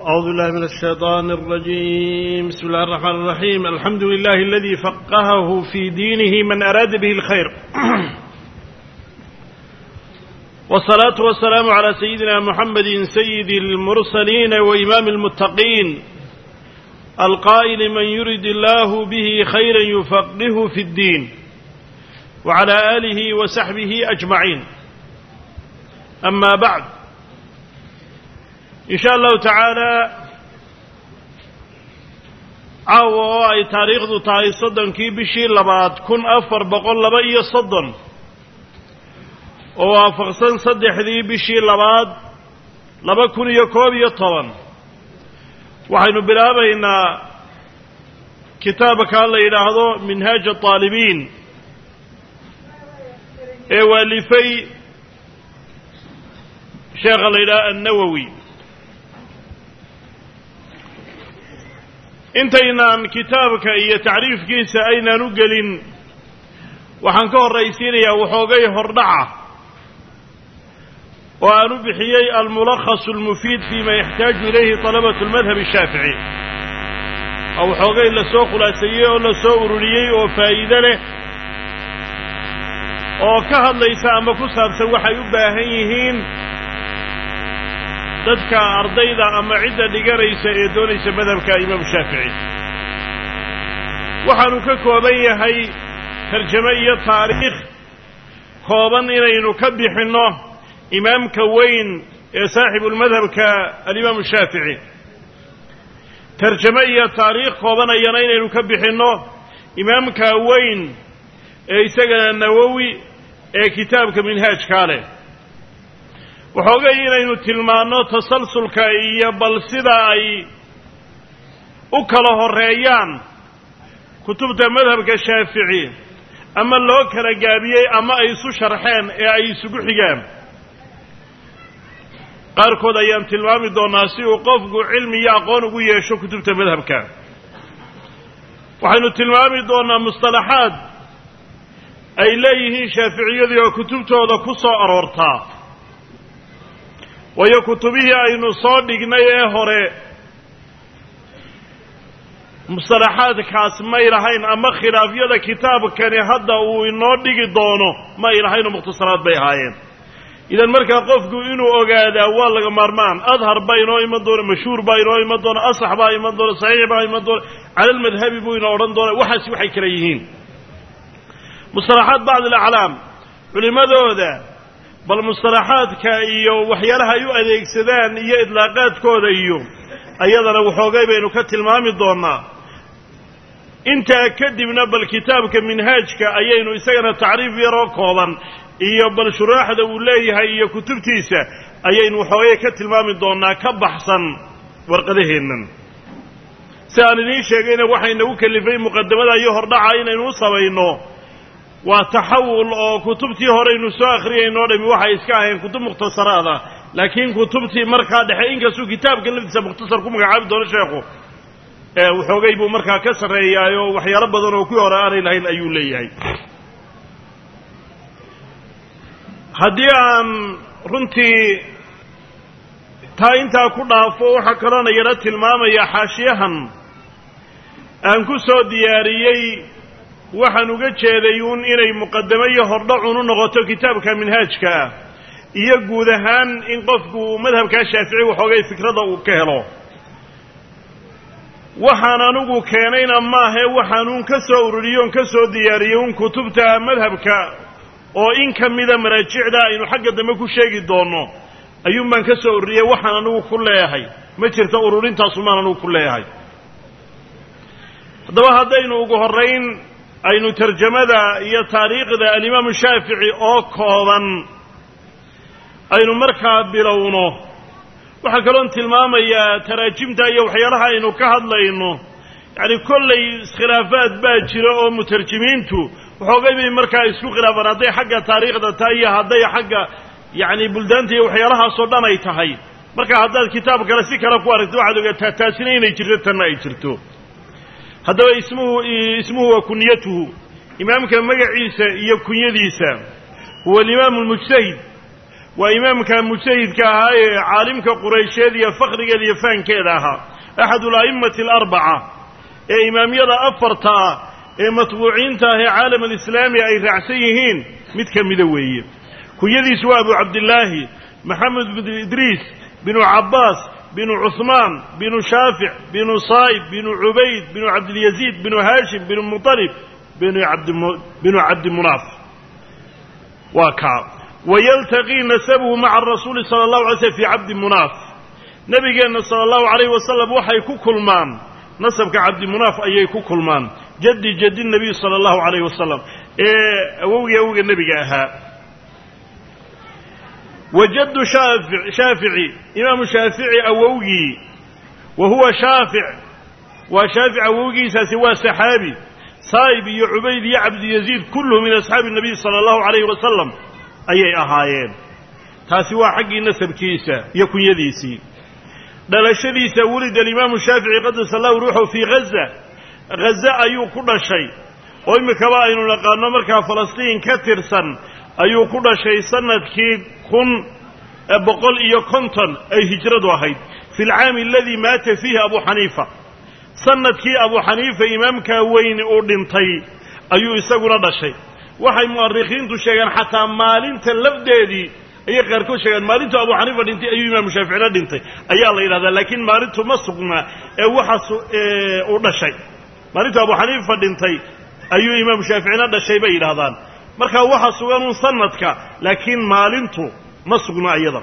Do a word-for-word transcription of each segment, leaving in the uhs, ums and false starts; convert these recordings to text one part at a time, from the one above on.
أعوذ بالله من الشيطان الرجيم. بسم الله الرحمن الرحيم. الحمد لله الذي فقهه في دينه من أراد به الخير، والصلاة والسلام على سيدنا محمد سيد المرسلين وإمام المتقين، القائل من يرد الله به خيرا يفقهه في الدين، وعلى آله وصحبه أجمعين. أما بعد، إن شاء الله تعالى عاو أي تاريخ ذو تاي صدن كي بشي لبعض كن أفر بقول لبأي صدن وفقسن صدح ذي بشي لبعض لبا كن يكوب يطوان وحين بلابين كتابك الله إلى منهاج الطالبين واللي شيخ الإله النووي. intaynaan kitaabka iyo tacriifkiisa aynaan u gelin waxaan ka horraysiinayaa waxoogay hordhaca oo aan u bixiyey almulakhas almufiid fima yaxtaaju ilayhi talabatu almadhab ashaafici, oo waxoogay la soo khulaaseeyey oo la soo ururiyey oo faa'iido leh oo ka hadlaysa ama ku saabsan waxay u baahan yihiin dadka ardayda ama cidda dhiganaysa ee doonaysa madhabka imaam shaafici. waxaanu ka kooban yahay tarjamo iyo taariikh kooban inaynu ka bixinno imaamka weyn ee saaxibulmadhabka alimaam shaafici, tarjamo iyo taariikh kooban ayana inaynu ka bixinno imaamka weyn ee isagana nawowi ee kitaabka minhaajkaa leh. waxoogay inaynu tilmaanno tasalsulka iyo bal sida ay u kala horreeyaan kutubta madhabka shaafici, ama loo kala gaabiyey ama ay isu sharxeen ee ay isugu xigaan. qaarkood ayaan tilmaami doonnaa si uu qofku cilmi iyo aqoon ugu yeesho kutubta madhabka. waxaynu tilmaami doonnaa mustalaxaad ay leeyihiin shaaficiyadii oo kutubtooda ku soo aroortaa, waayo kutubihii aynu soo dhignay ee hore mustalaxaadkaas may lahayn, ama khilaafyada kitaabkani hadda uu inoo dhigi doono ma ay lahayn oo mukhtasaraad bay ahaayeen. idan markaa qofku inuu ogaadaa waa laga maarmaan. adhar baa inoo iman doona, mashhuur baa inoo iman doona, asax baa iman doona, saxiix baa iman doona, cala almadhabi buu inoo odhan doona. waxaasi waxay kala yihiin mustalaxaad bacd alaclaam culimmadooda, bal mustalaxaadka iyo waxyaalaha ay u adeegsadaan iyo idlaaqaadkooda iyo ayadana waxoogay baynu ka tilmaami doonnaa. intaa kadibna bal kitaabka minhaajka ayaynu isagana tacriif yaroo kooban iyo bal shuraaxda uu leeyahay iyo kutubtiisa ayaynu waxoogay ka tilmaami doonnaa ka baxsan warqadaheennan. si aan idiin sheegayna waxaynagu kalifay muqaddamada iyo hordhaca inaynu u samayno waa taxawul, oo kutubtii horeynu soo akhriyaynoo dhami waxay iska ahayn kutub mukhtasaraada, laakiin kutubtii markaa dhexe inkastuu kitaabka laftiisa mukhtasar ku magacaabi doono sheekhu ee waxoogay buu markaa ka sarreeyaayoo waxyaalo badan oo kuwii hore aanay lahayn ayuu leeyahay. haddii aan runtii taa intaa ku dhaafo, waxaa kaloona yala tilmaamaya xaashiyahan aan ku soo diyaariyey waxaan uga jeeday uun inay muqaddamo iyo hordhacun u noqoto kitaabka minhaajka ah, iyo guud ahaan in qofku madhabkaa shaafici waxoogay fikrada uu ka helo. waxaan anugu keenayna maahe waxaanuun ka soo ururiyey oon ka soo diyaariyey un kutubta madhabka oo in ka mida maraajicda aynu xagga dambe ku sheegi doonno ayuun baan ka soo ururiyey. waxaan anugu ku leeyahay ma jirto, ururintaasumaan anugu ku leeyahay. haddaba haddaynu ugu horrayn aynu tarjamada iyo taariikhda alimaamu shaafici oo kooban aynu markaa bilowno, waxaa kaloon tilmaamayaa taraajimta iyo waxyaalaha aynu ka hadlayno. yacni kollay iskhilaafaad baa jira oo mutarjimiintu waxoogay bay markaa isku khilaafaan, hadday xagga taariikhda tahay iyo hadday xagga yacni buldaanta iyo waxyaalahaasoo dhan ay tahay. marka haddaad kitaab kale si kale ku aragto waxaad ogaataa taasina inay jirto, tanna ay jirto. haddaba ismuhu ismuhu wa kunyatuhu, imaamka magaciisa iyo kunyadiisa huwa alimaamu almujtahid وإمامك مجتهد كهاي عالمك قريشيد يفخرك يفان كذاها أحد الأئمة الأربعة إمام يرى أفرتا مطبوعين تاهي عالم الإسلامي أي رعسيهين متك مدوية كيدي سواء أبو عبد الله محمد بن إدريس بن عباس بن عثمان بن شافع بن صائب بن عبيد بن عبد اليزيد بن هاشم بن مطلب بن عبد بن عبد مناف وكعب ويلتقي نسبه مع الرسول صلى الله عليه وسلم في عبد مناف نبينا صلى الله عليه وسلم وحي كل مان نسبك عبد مناف أي كل مان جدي جد النبي صلى الله عليه وسلم إيه أوجي أوجي النبي جاءها وجد شافع شافعي إمام شافعي أوجي وهو شافع وشافع أوجي سوى سحابي صايب يا عبيد يا عبد يزيد كله من أصحاب النبي صلى الله عليه وسلم أي أهايين تاسوا حقي نسب كيسة يكون يديسي دلشديسة ولد الإمام الشافعي قدس الله روحه في غزة غزة أيو كل شيء وإما كبائن لقانا مركا فلسطين كترسا أيو كل شيء سنة كي كن بقول إيو كنتن أي هجرة واحد في العام الذي مات فيه أبو حنيفة سنة كي أبو حنيفة إمامك وين أردنتي أيو يساقنا هذا الشيء waxay mu'arrikhiintu sheegan xataa maalinta lafdeedii ay qarko sheegan maalinta Abu Hanifa dhintay ayuu Imam Shaafici dhintay ayaa la yiraahdaa laakiin maalintu ma sugna ee waxa uu dhashay maalinta Abu Hanifa dhintay ayuu Imam Shaafici dhashay bay yiraahdaan marka waxa sugan sanadka laakiin maalintu ma sugna ayada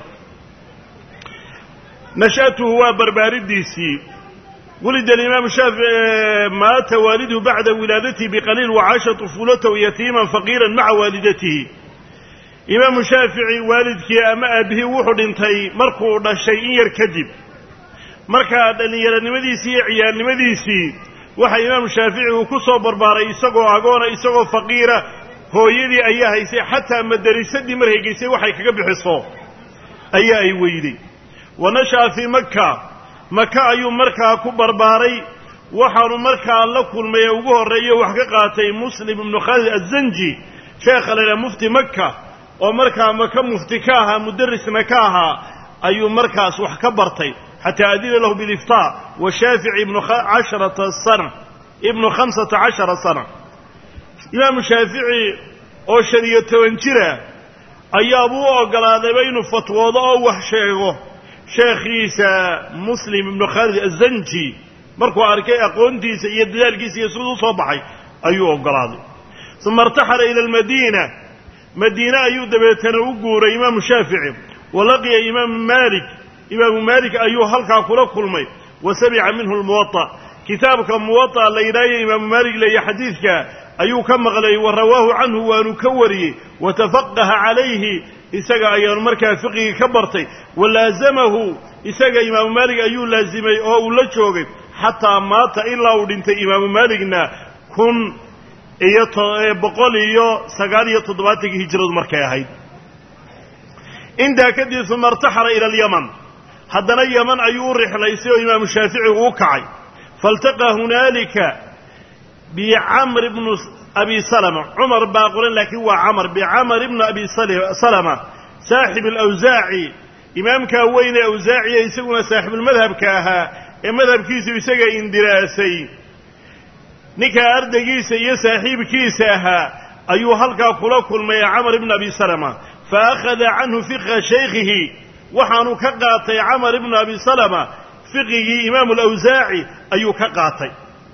nashatuhu wa barbaridiisi ولد الإمام الشافعي مات والده بعد ولادته بقليل وعاش طفولته يتيما فقيرا مع والدته إمام الشافعي والدك أما أبيه وحد انتهي مركو الشيء يركدب مركا دنيا نمديسي عيال نمديسي وحي إمام الشافعي وكسو بربارا يساقو عقونا يساقو فقيرة هو يدي أيها يسي حتى مدرسة دي مرهق يسي وحي كقب حصو أيها يويدي ونشأ في مكة مكة أيو مركا كبر باري وحانو مركا لكل ما يوقوه الرئي وحقاقاتي مسلم بن خالد الزنجي شيخ لنا مفتي مكة ومركا مكة مفتكاها مدرس مكاها أيو مركا سوح كبرتي حتى أدين له بالإفتاء وشافعي ابن عشرة سنة ابن خمسة عشر سنة إمام الشافعي أو شرية وانجرة أيابوه وقال هذا بين فتوضا وحشيغه شيخيسا مسلم بن خالد الزنجي مركو أركي أقونديس يدلالكيس يسود صباحي أيوه قراضي ثم ارتحل إلى المدينة مدينة أيوه دبيتنا وقور إمام الشافعي ولقي إمام مالك إمام مالك أيوه هلقا كل كل مي وسمع منه الموطأ كتابك الموطأ ليلاي إمام مالك لي حديثك أيوه كم غلي ورواه عنه ونكوري وتفقه عليه إساق أيان مركا فقه كبرتي ولازمه إساق إمام مالك أيو لازمي أو لجوغي حتى مات إلا ودنت إمام مالكنا كن بقول إيو سقالية تضباتك هجرة مركا هاي عندها كدي ثم ارتحل إلى اليمن حدنا اليمن أيو رحلة يسيو إمام الشافعي وقعي فالتقى هنالك بعمر بن أبي سلمة عمر باقول لك هو عمر بعمر بن أبي سلمة صاحب الأوزاعي إمام كوين أوزاعي يسمونه صاحب المذهب كاها المذهب كيس يسجى اندراسي نكا أرد كيس يساحب كيسها أيها هلقا كل ما يا عمر بن أبي سلمة فأخذ عنه فقه شيخه وحانو كقاطي عمر بن أبي سلمة فقه إمام الأوزاعي أيو كقاطي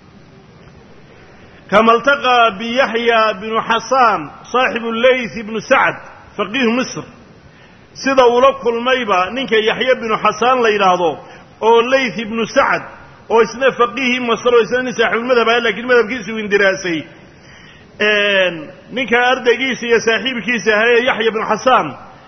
كما التقى بيحيى بن حسان صاحب الليث بن سعد فقيه مصر سيدا ولكل ميبا نينك يحيى بن حسان ليلاهدو او الليث بن سعد او اسنا فقيه مصر واسنا صاحب المذهب لكن المذهب كيسو اندراسي نينك اردقيسي يا صاحب كيسي يحيى بن حسان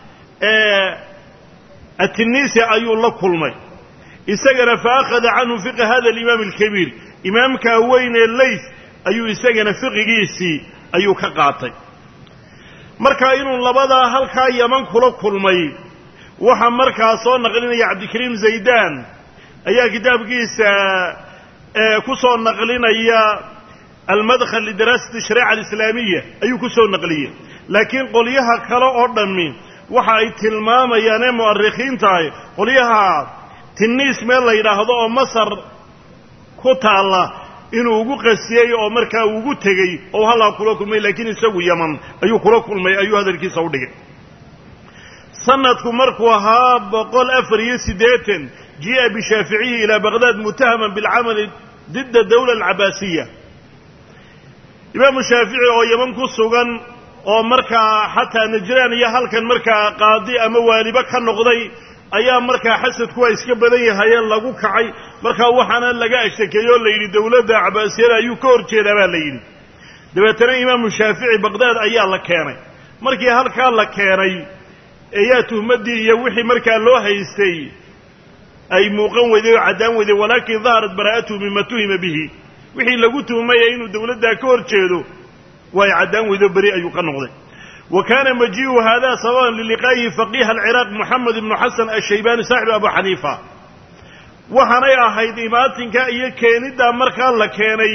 التنيسي ايو لكل مي استجر فاخذ عنه فقه هذا الامام الكبير امام كوين الليث ayuu isagana fiqigiisii ayuu ka qaatay marka inuu labada halka Yaman kula kulmay waxa markaa soo naqlinaya Abdulkarim Zaydan ayaa kitaabkiisa ee ku soo naqlinaya al-madkhal li dirasati shariica al-islaamiyya ayuu ku soo naqliyay laakiin qoliyaha kale oo dhammi waxa ay tilmaamayaan ee mu'arikhiinta ah qoliyaha Tiniis meel la yiraahdo oo Masar ku taala inuu ugu qasiyay oo markaa ugu tagay oo halaa kula kulmay laakiin isagu Yaman ayuu kula kulmay ayuu hadalkiisa u dhigay sanadku markuu ahaa boqol afar iyo siddeetan jaa bi Shaafi'i ila Baghdad mutahaman bil amal ضد الدولة العباسية إمام الشافعي oo Yaman ku sugan oo markaa xataa Najraan iyo halkan markaa qaadi ama waaliba ka noqday ayaa markaa xasadku ay iska badan yahay lagu kacay markaa waxaana laga ashtakeeyo la yiri dawladda Cabaasiyada ayuu ka horjeedaa baa la yiri dabeetana Imam Shaafici Baghdad ayaa la keenay markii halka la keenay ayaa tuhmadii iyo wixii markaa loo haystay ay muuqan weyday cadaan weyday walaakin dhaharat baraa'atu mimma tuhima bihi wixii lagu tuhmay inuu dawladda ka horjeedo way cadaan weydo bari ayuu ka noqday وكان مجيء هذا سواء للقائه فقيه العراق محمد بن حسن الشيباني صاحب أبو حنيفة وحني أحد إماتك إيه كينيدا مركان لكيني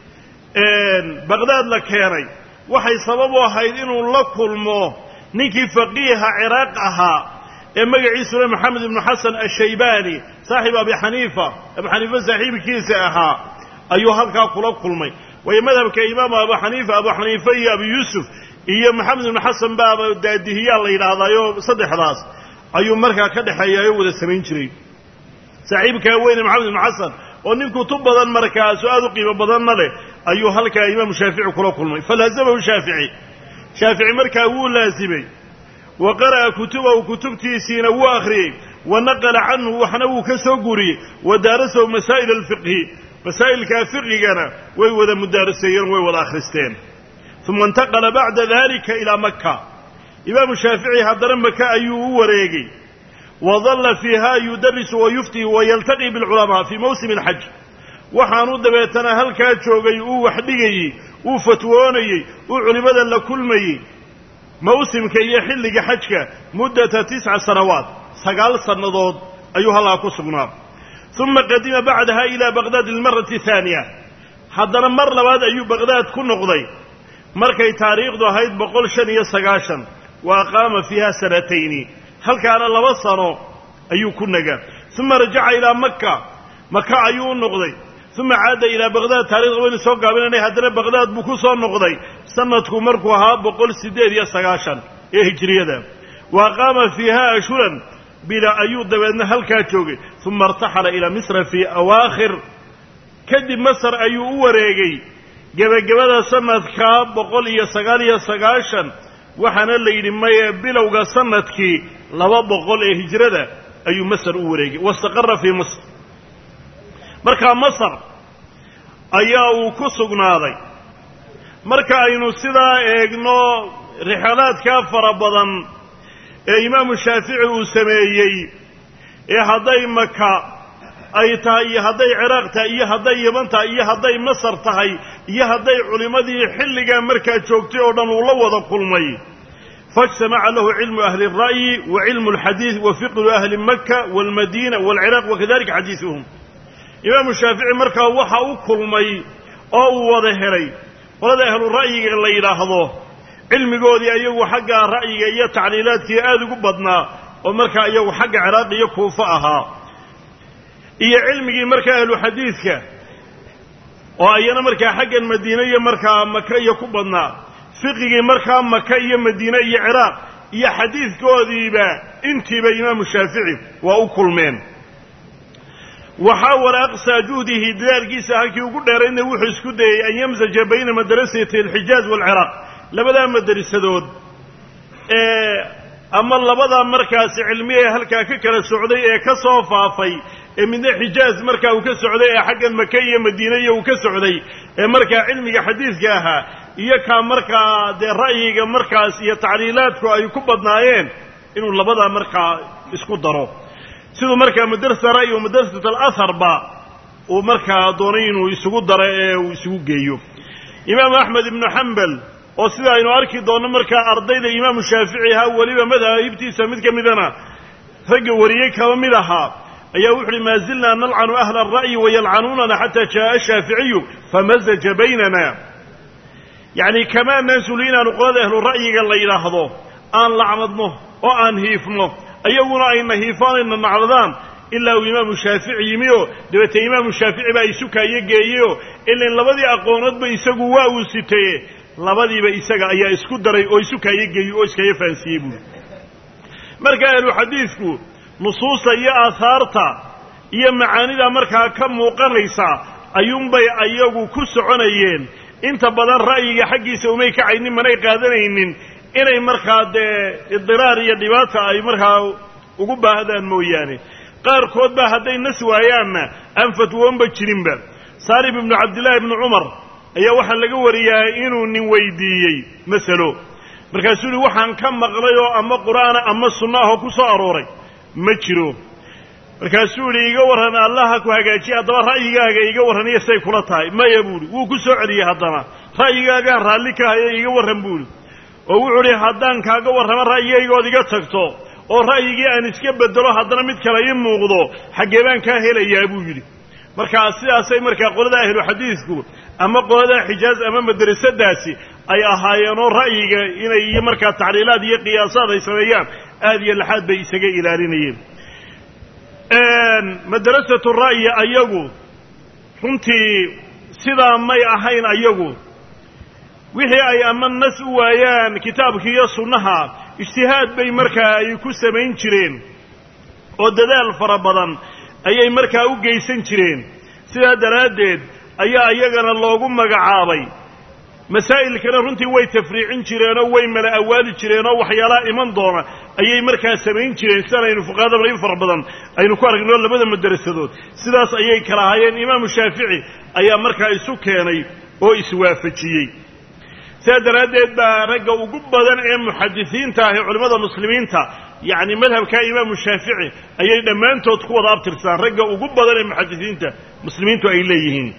بغداد لكيني وحي سببه أحد إنه لكل مو نكي فقيه عراقها إما عيسى محمد بن حسن الشيباني صاحب أبي حنيفة أبو حنيفة صاحب كيسها أيها الكاكل كل مي ويمذهب كإمام أبو حنيفة أبو حنيفة أبو يوسف iyo Maxamed ibn Xasan baaba daadihiya la yiraahdayo saddexdaas ayuu markaa ka dhaxeeyay wada sameyn jiray saaxiibka weyn Maxamed ibn Xasan oo ninku tub badan markaa su'aal qiimo badan leh ayuu halka Imam Shaafici kula kulmay falazama Shaafici Shaafici markaa wuu laasimay wa qara kutubahu kutubtiisina wuu akhriyay wa naqala anhu waxna wuu ka soo guriyay wa daraso masaa'il al-fiqh masaa'ilka fiqhigana way wada mudarrisayeen way wada akhristeen ثم انتقل بعد ذلك إلى مكة إمام الشافعي هدر مكة أيوه وريقي وظل فيها يدرس ويفتي ويلتقي بالعلماء في موسم الحج وحانود بيتنا هل كاتشوغي ووحديي وفتواني وعلماء لكل مي موسم كي يحل حجك مدة تسع سنوات سقال سنضود أيها الله كسبنا ثم قدم بعدها إلى بغداد المرة الثانية حضر مرة بعد أيوه بغداد كل نقضي markay taariikhdu ahayd boqol shan iyo sagaashan waa qaama fiha sanatayni halkaana laba sano ayuu ku nagaa thumma raja'a ila makka makka ayuu noqday thumma aada ila baghdad taariikhdu way soo gaabinay hadana baghdad buu ku soo noqday sanadku markuu ahaa boqol sideed iyo sagaashan ee hijriyada waa qaama fiha ashhuran bila ayuu dabeedna halka joogay thumma irtahala ila misr fi awaakhir kadib masar ayuu u wareegay gabagabada sanadka boqol iyo sagaal iyo sagaashan waxaana la yiri may bilowga sanadkii laba boqol ee hijrada ayuu Masar u wareegay wastaqarra fi Masr marka Masar ayaa uu ku sugnaaday marka aynu sidaa eegno rixalaadka fara badan ee Imam Shaafici uu sameeyay ee haday Makka ay tahay iyo haday Ciraaq tahay iyo haday Yaman tahay iyo haday Masar tahay iyo haday culimadii xilliga markaa joogtay oo dhan uu la wada kulmay fajtama'a lahu ilmu ahli ar-ra'yi wa ilmu al-hadith wa fiqh ahli Makkah wal Madina wal Iraq wa kadhalika hadithuhum Imam Shaafi'i markaa waxa uu kulmay oo uu wada helay qolada ahli ar-ra'yiga la yiraahdo cilmigoodii ayagu xagga ra'yiga iyo tacliilaadkii aad ugu badnaa oo markaa ayagu xagga Iraq iyo Kuufa ahaa iyo cilmigii markaa ahlu hadiiska oo ayana markaa xaggan Madiina iyo markaa Makka iyo ku badnaa fiqhigii markaa Makka iyo Madiina iyo Iraq iyo xadiiskoodiiba intiiba Imam Shaafici waa u kulmeen وحاول أقصى جهده دلالكيسا هكي وقل دارين وحس كده أن يمزج بين مدرسة الحجاز والعراق لبدا مدرسة دود إيه أما لبدا مركز علمية هلكا ككرة السعودية كصوفا في من الحجاز مركز وكالسعودية حقا المكية مدينية وكالسعودية مركز علمي حديث جاها إياكا مركز رأيك مركز يتعليلاتك أي كبضنايين إنه لبدا مركز اسكو ضروب sidoo markaa madrasada ra'yi iyo madrasada al-athar ba oo markaa doonay inuu isugu daro ee uu isugu geeyo Imam Ahmad ibn Hanbal oo sida aynu arki doono markaa ardayda Imam Shaafici ha waliba madhabtiisa mid kamidana rag wariyay kaba mid aha ayaa wuxuu ma zilna nal'anu ahla ar-ra'yi wa yal'anuna hatta jaa ash-Shaafi'i famazaja baynana yani kama nasulina nuqad ahlu ar-ra'yi la yiraahdo aan la'nadno oo aan hiifno ayaguna ayna hiifaanayna nacladaan ilaa uu imaamu shaafici yimi oo dabeetee imaamu shaafici baa isu kaayo geeyeyoo ilan labadii aqoonoodba isagu waa uu siteye labadiiba isaga ayaa isku daray oo isu kaayo geeyey oo iskaga fahansiiyey buuri marka ahluxadiidku nusuusta iyo aahaarta iyo macaanida markaa ka muuqanaysa ayuunbay ayagu ku soconayeen inta badan ra'yiga xaggiisa umay kacaynin manay qaadanaynin inay markaa dee idiraar iyo dhibaata ay markaa ugu baahdaan mooyaane qaarkood baa hadday nas waayaanna aan fatwoonba jirinba saalim ibnu cabdillaahi ibnu cumar ayaa waxaa laga wariyaa inuu nin weydiiyey masalo markaasuu yihi waxaan ka maqlay oo ama qur'aana ama sunna ahoo ku soo arooray ma jiro markaasuu yihi iga warran allaha ku hagaajiye haddaba ra'yigaaga iga warraniyo say kula tahay maya buuhi wuu ku soo celiyey haddana ra'yigaagaan raalli ka haya iga warran buuhi oo wuxuu idhi haddaan kaaga warramo ra'yigaygood iga tagto oo ra'yigii aan iska bedelo haddana mid kale ii muuqdo xaggee baan kaa helayaa buu yidhi markaa sidaasay markaa qolada ahlu xadiidku ama qolada xijaaz ama madrasadaasi ay ahaayeenoo ra'yiga inay iyo markaa tacliilaad iyo qiyaasaad ay sameeyaan aad iyo laxaad bay isaga ilaalinayeen madrasatu ra'yi ayagu runtii sidaa may ahayn ayagu wixii ay ama nas u waayaan kitaabka iyo sunnaha ijtihaad bay markaa ay ku samayn jireen oo dadaal fara badan ayay markaa u geysan jireen sidaa daraaddeed ayaa iyagana loogu magacaabay masaa'ilkana runtii way tafriicin jireenoo way mala awaali jireenoo waxyaalaha iman doona ayay markaa samayn jireen sidaan aynu fuqahadaba in fara badan aynu ku aragno labada madrasadood sidaas ayay kala ahaayeen imaamu shaafici ayaa markaa isu keenay oo iswaafajiyey sidaa daraaddeed baa ragga ugu badan ee muxadisiinta ah ee culimmada muslimiinta yacni madhabka imaamu shaafici ayay dhammaantood ku wada abtirsadaan ragga ugu badan ee muxadisiinta muslimiintu ay leeyihiin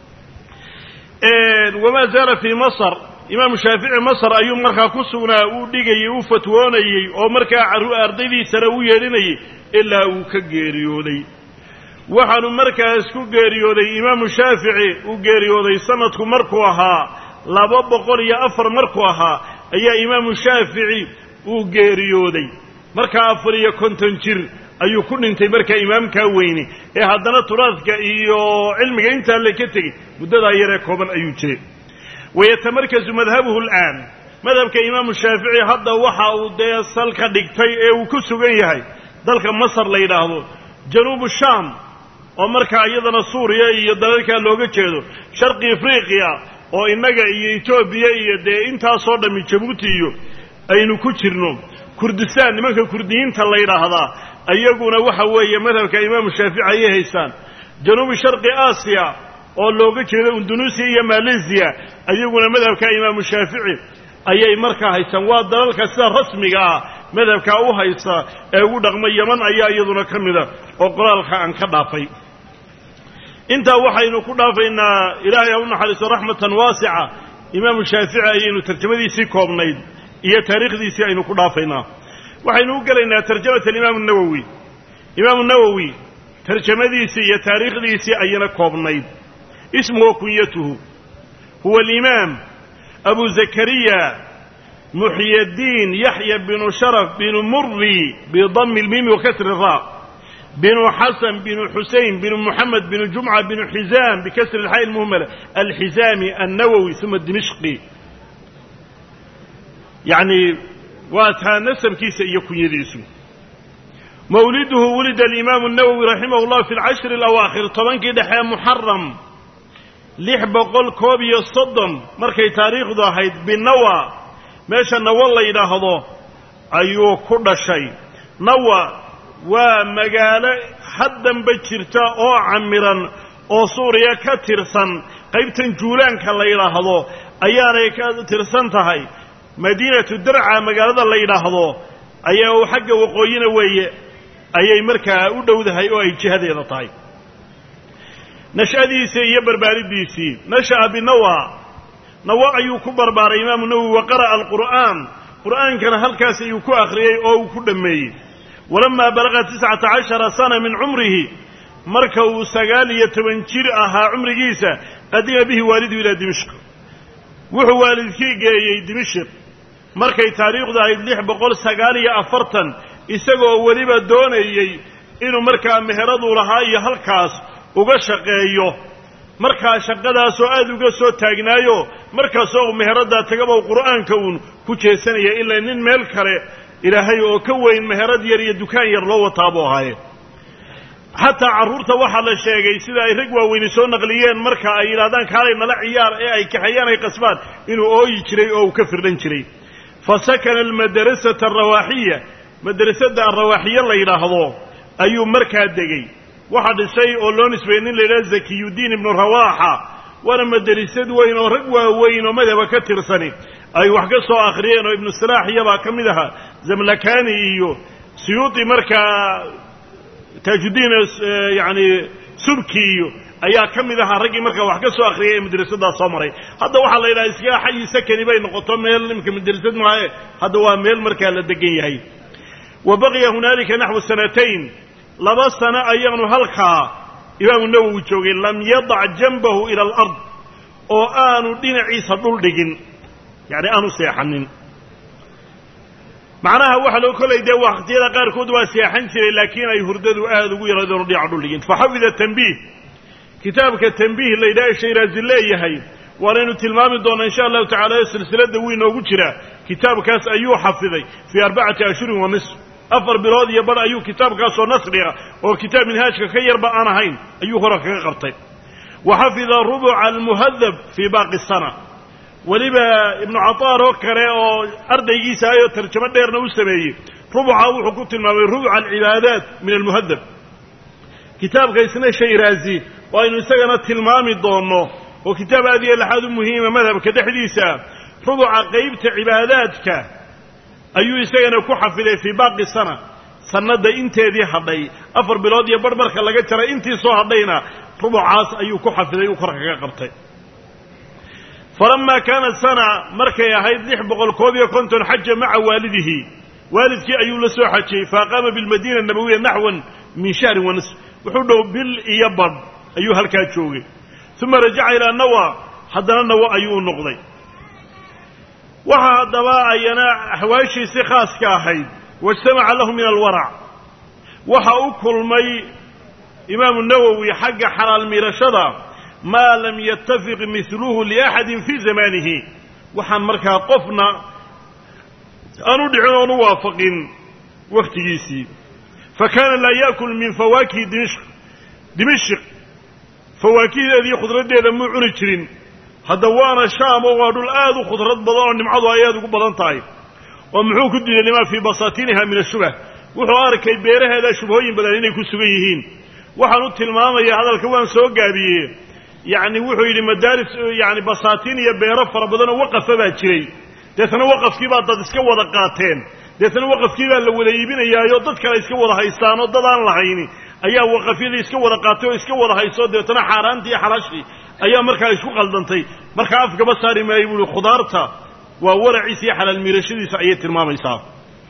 wamaa zaala fii masr imaamu shaafici masr ayuu markaa ku sugnaa uu dhigayey uu fatwoonayey oo markaa ardaydiisana u yeedhinayay ilaa uu ka geeriyooday waxaanu markaas ku geeriyooday imaamu shaafici uu geeriyooday sanadku markuu ahaa laba boqol iyo afar markuu ahaa ayaa imaamu shaafici uu geeriyooday markaa afar iyo konton jir ayuu ku dhintay markaa imaamkaa weyne ee haddana turaadka iyo cilmiga intaa le ka tegey muddadaa yaree kooban ayuu jiray wayatamarkazu madhabuhu al'aan madhabka imaamu shaafici hadda waxa uu dee salka dhigtay ee uu ku sugan yahay dalka masar la yidhaahdo januubu shaam oo markaa iyadana suuriya iyo dalalkaa looga jeedo sharqi afriqiya oo innaga iyo etoobiya iyo dee intaasoo dhammi jabuuti iyo aynu ku jirno kurdistaan nimanka kurdiyiinta la yidhaahdaa ayaguna waxa weeye madhabka imaamu shaafici ayay haystaan januubi sharqi aasiya oo looga jeedo indunuusiya iyo maleesiya ayaguna madhabka imaamu shaafici ayay markaa haystaan waa dalalka sida rasmiga ah madhabkaa u haysta ee ugu dhaqma yaman ayaa iyaduna ka mida oo qoraalka aan ka dhaafay intaa waxaynu ku dhaafaynaa ilaahay ha u naxariisto raxmatan waasica imaamu shaafici ayaynu tarjamadiisii koobnayd iyo taariikhdiisii aynu ku dhaafaynaa waxaynu u gelaynaa tarjamata alimaamu nawowi imaamu nawowi tarjamadiisii iyo taariikhdiisii ayana koobnayd ismuhu kunyatuhu huwa alimaam abu zakariya muxyiddiin yaxya binu sharaf binu murri bidami lmiimi wakasri ra binu xasan binu xusein binu muxamed binu jumca binu xizaam bikasri lxay lmuhmala alxizaami annawowi uma dimishqi yacni waa taa nasabkiisa iyo kunyadiisu mawliduhu wulida alimaamu الnawowi raximah اllah fi اlcashri اlawaakhir tobankii dhexee muxaram lix boqol koob iyo soddon markay taariikhdu ahayd binawa meesha nawa la yidhaahdo ayuu ku dhashay nawa waa magaalo haddanba jirta oo camiran oo suuriya ka tirsan qaybtan juulaanka la yidhaahdo ayaanay ka tirsan tahay madiinatu darca magaalada la yidhaahdo ayaa xagga waqooyina weeye ayay markaa u dhowdahay oo ay jihadeeda tahay nashadiisa iyo barbaaridiisii nasha'a binawa nawa ayuu ku barbaaray imaamu nawowi wa qara'a alqur'aan qur'aankana halkaas ayuu ku akhriyey oo uu ku dhammeeyey walamaa balaqa tiscata cashara sana min cumrihi marka uu sagaal iyo toban jir ahaa cumrigiisa qadima bihi waalidu ilaa dimishq wuxuu waalidkii geeyey dimishq markay taariikhdu ahayd lix boqol sagaal iyo afartan isagoo weliba doonayey inuu markaa meheradu lahaa iyo halkaas uga shaqeeyo markaa shaqadaasoo aad uga soo taagnaayo markaasoo meheraddaa tagaba qur'aanka uun ku jeesanaya ilaa nin meel kale ilaahay oo ka weyn meherad yar iyo dukaan yar loo wataabuu ahaaye xataa carruurta waxaa la sheegay sida ay rag waaweyni soo naqliyeen marka ay yidhahdaan kaalay nala ciyaar ee ay kaxeeyaan ay qasbaan inuu ooyi jiray oo uu ka firdhan jiray fa sakana almadrasata alrawaaxiya madrasadda alrawaaxiya la yidhaahdo ayuu markaa degey waxaa dhisay oo loo nisbeeyey nin la yidhahdo zakiyudiin ibnu rawaaxa waana madrasad weyn oo rag waaweyn oo madhaba ka tirsani ay wax ka soo akhriyeen oo ibnu salaax iyabaa ka mid ahaa zamlakani iyo suyuuti markaa taajudiin yani subki iyo ayaa ka mid ahaa raggii markaa wax ka soo akhriyay ee madrasaddaa soo maray hadda waxaa la yidhaha iskaga xayi sakani bay noqoto meel imika madrasad maahe hadda waa meel markaa la degan yahay wa baqiya hunaalika naxwu sanatayn laba sano ayaanu halkaa imaamu nawowi joogay lam yadac janbahu ila alard oo aanu dhinaciisa dhul dhigin yani aanu seexanin macnaha waxa loo kolay dee waqtiyada qaarkood waa seexan jiray laakiin ay hurdadu aad ugu yaraadeen dhinaca dhul dhigin faxafida tanbiih kitaabka tanbiih la yidhaha shayraazi leeyahay waanaynu tilmaami doonaa insha allahu tacala silsiladda wuu inoogu jiraa kitaabkaas ayuu xafiday fii arbacati ashhurin wa nisf afar bilood iyo badh ayuu kitaabkaasoo nasriga oo kitaab minhaajka ka yarba aan ahayn ayuu hore kaga qabtay wa xafida rubuca almuhadab fii baaqi sana weliba ibnu cataar oo kale oo ardaygiisa ayoo tarjamo dheerna u sameeyey rubuca wuxuu ku tilmaamay rubuca alcibaadaat min almuhadab kitaabka isna shayraazi oo aynu isagana tilmaami doonno oo kitaab aad iyo laxaad u muhiima madhabka dhexdiisa rubuca qaybta cibaadaadka ayuu isagana ku xafiday fii baaqi sana sanada inteedii hadhay afar bilood iyo bar marka laga jaray intii soo hadhayna rubucaas ayuu ku xafiday uu kor kaga qabtay falamaa kaanat sana markay ahayd lix boqol koob iyo konton xaja maca waalidihi waalidkii ayuu la soo xajiyey faaqaama bilmadiina nabawiya naxwan min shahrin wa nisf wuxuu dhow bil iyo badh ayuu halkaa joogay uma rajaca ilaa nawa haddana nawo ayuu u noqday waxaa haddaba ayana axwaashiisi khaaska ahayd waijtamaca lahu min alwarac waxa u kulmay imaamu nawowi xagga xalaal miirashada maa lam yatafiq miluhu liaxadin fii zamanihi waxaan markaa qofna aanu dhicin oonu waafaqin wakhtigiisii fakaana laa yaakul min fawaakihi dimishq dimishq fawaakideedii khudraddeeda muu cuni jirin hadda waana shaam oo waa dhul aad u khudrad badan oo nimcadu ay aad ugu badan tahay oo muxuu ku diiday limaa fii basaatiniha min ashubah wuxuu arkay beeraheeda shubhooyin badan inay ku sugan yihiin waxaan u tilmaamaya hadalka waan soo gaabiyey yacni wuxuu yidhi madaaris yani basaatiin iyo beero fara badan oo waqafa baa jiray deetana waqafkii baa dad iska wada qaateen deetana waqafkii baa la wada iibinayaayo dad kale iska wada haystaan oo dad aan lahayni ayaa waqafyadii iska wada qaatay oo iska wada haysto deetana xaaraantii iyo xalaashii ayaa markaa isku qaldantay markaa afgaba saari maayey buuhi khudaarta waa waraciisa iyo xalaal miirashadiisa ayay tilmaamaysaa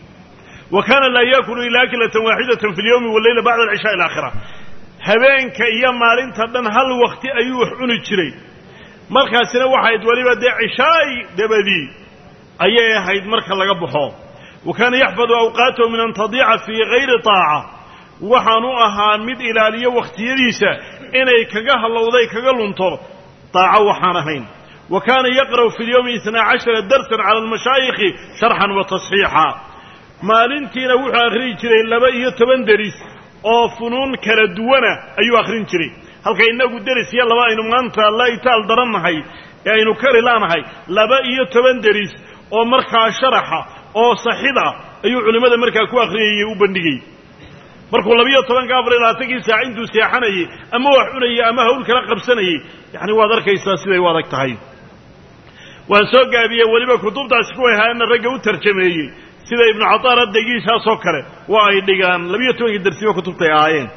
wa kaana laa yaakulu ilaa aklatan waaxidatan fi lyawmi wallayla bacda alcishaa alaakhira habeenka iyo maalinta dhan hal wakti ayuu wax cuni jiray markaasina waxayd weliba dee cishaay dabadii ayay ahayd marka laga baxo wa kaana yaxfadu awqaatahu min an tadiica fii gayri taaca waxaanu ahaa mid ilaaliyo wakhtiyadiisa inay kaga hallowday kaga lunto taaco waxaan ahayn wa kaana yaqra'u fi lyawmi isnaa cashara darsan cala almashaayikhi sharxan wa tasxiixa maalintiina wuxuu akhriyi jiray laba iyo toban deris oo funuun kala duwana ayuu akhrin jiray halka innagu deris iyo laba aynu maanta la itaal darannahay ee aynu kari laanahay laba iyo toban deris oo markaa sharaxa oo saxida ayuu culimmada markaa ku akhriyayey u bandhigay markuu labiyo tobanka afar iyo labaatankii saac intuu seexanayey ama wax cunayey ama hawl kala qabsanayey yacni waad arkaysaa siday u adag tahay waan soo gaabiyey weliba kutubtaasi kuway ahaana ragga u tarjameeyey sida ibnu cataar ardaygiisaasoo kale waa ay dhigaan labiyo tobankii darsiba kutubtay ahaayeen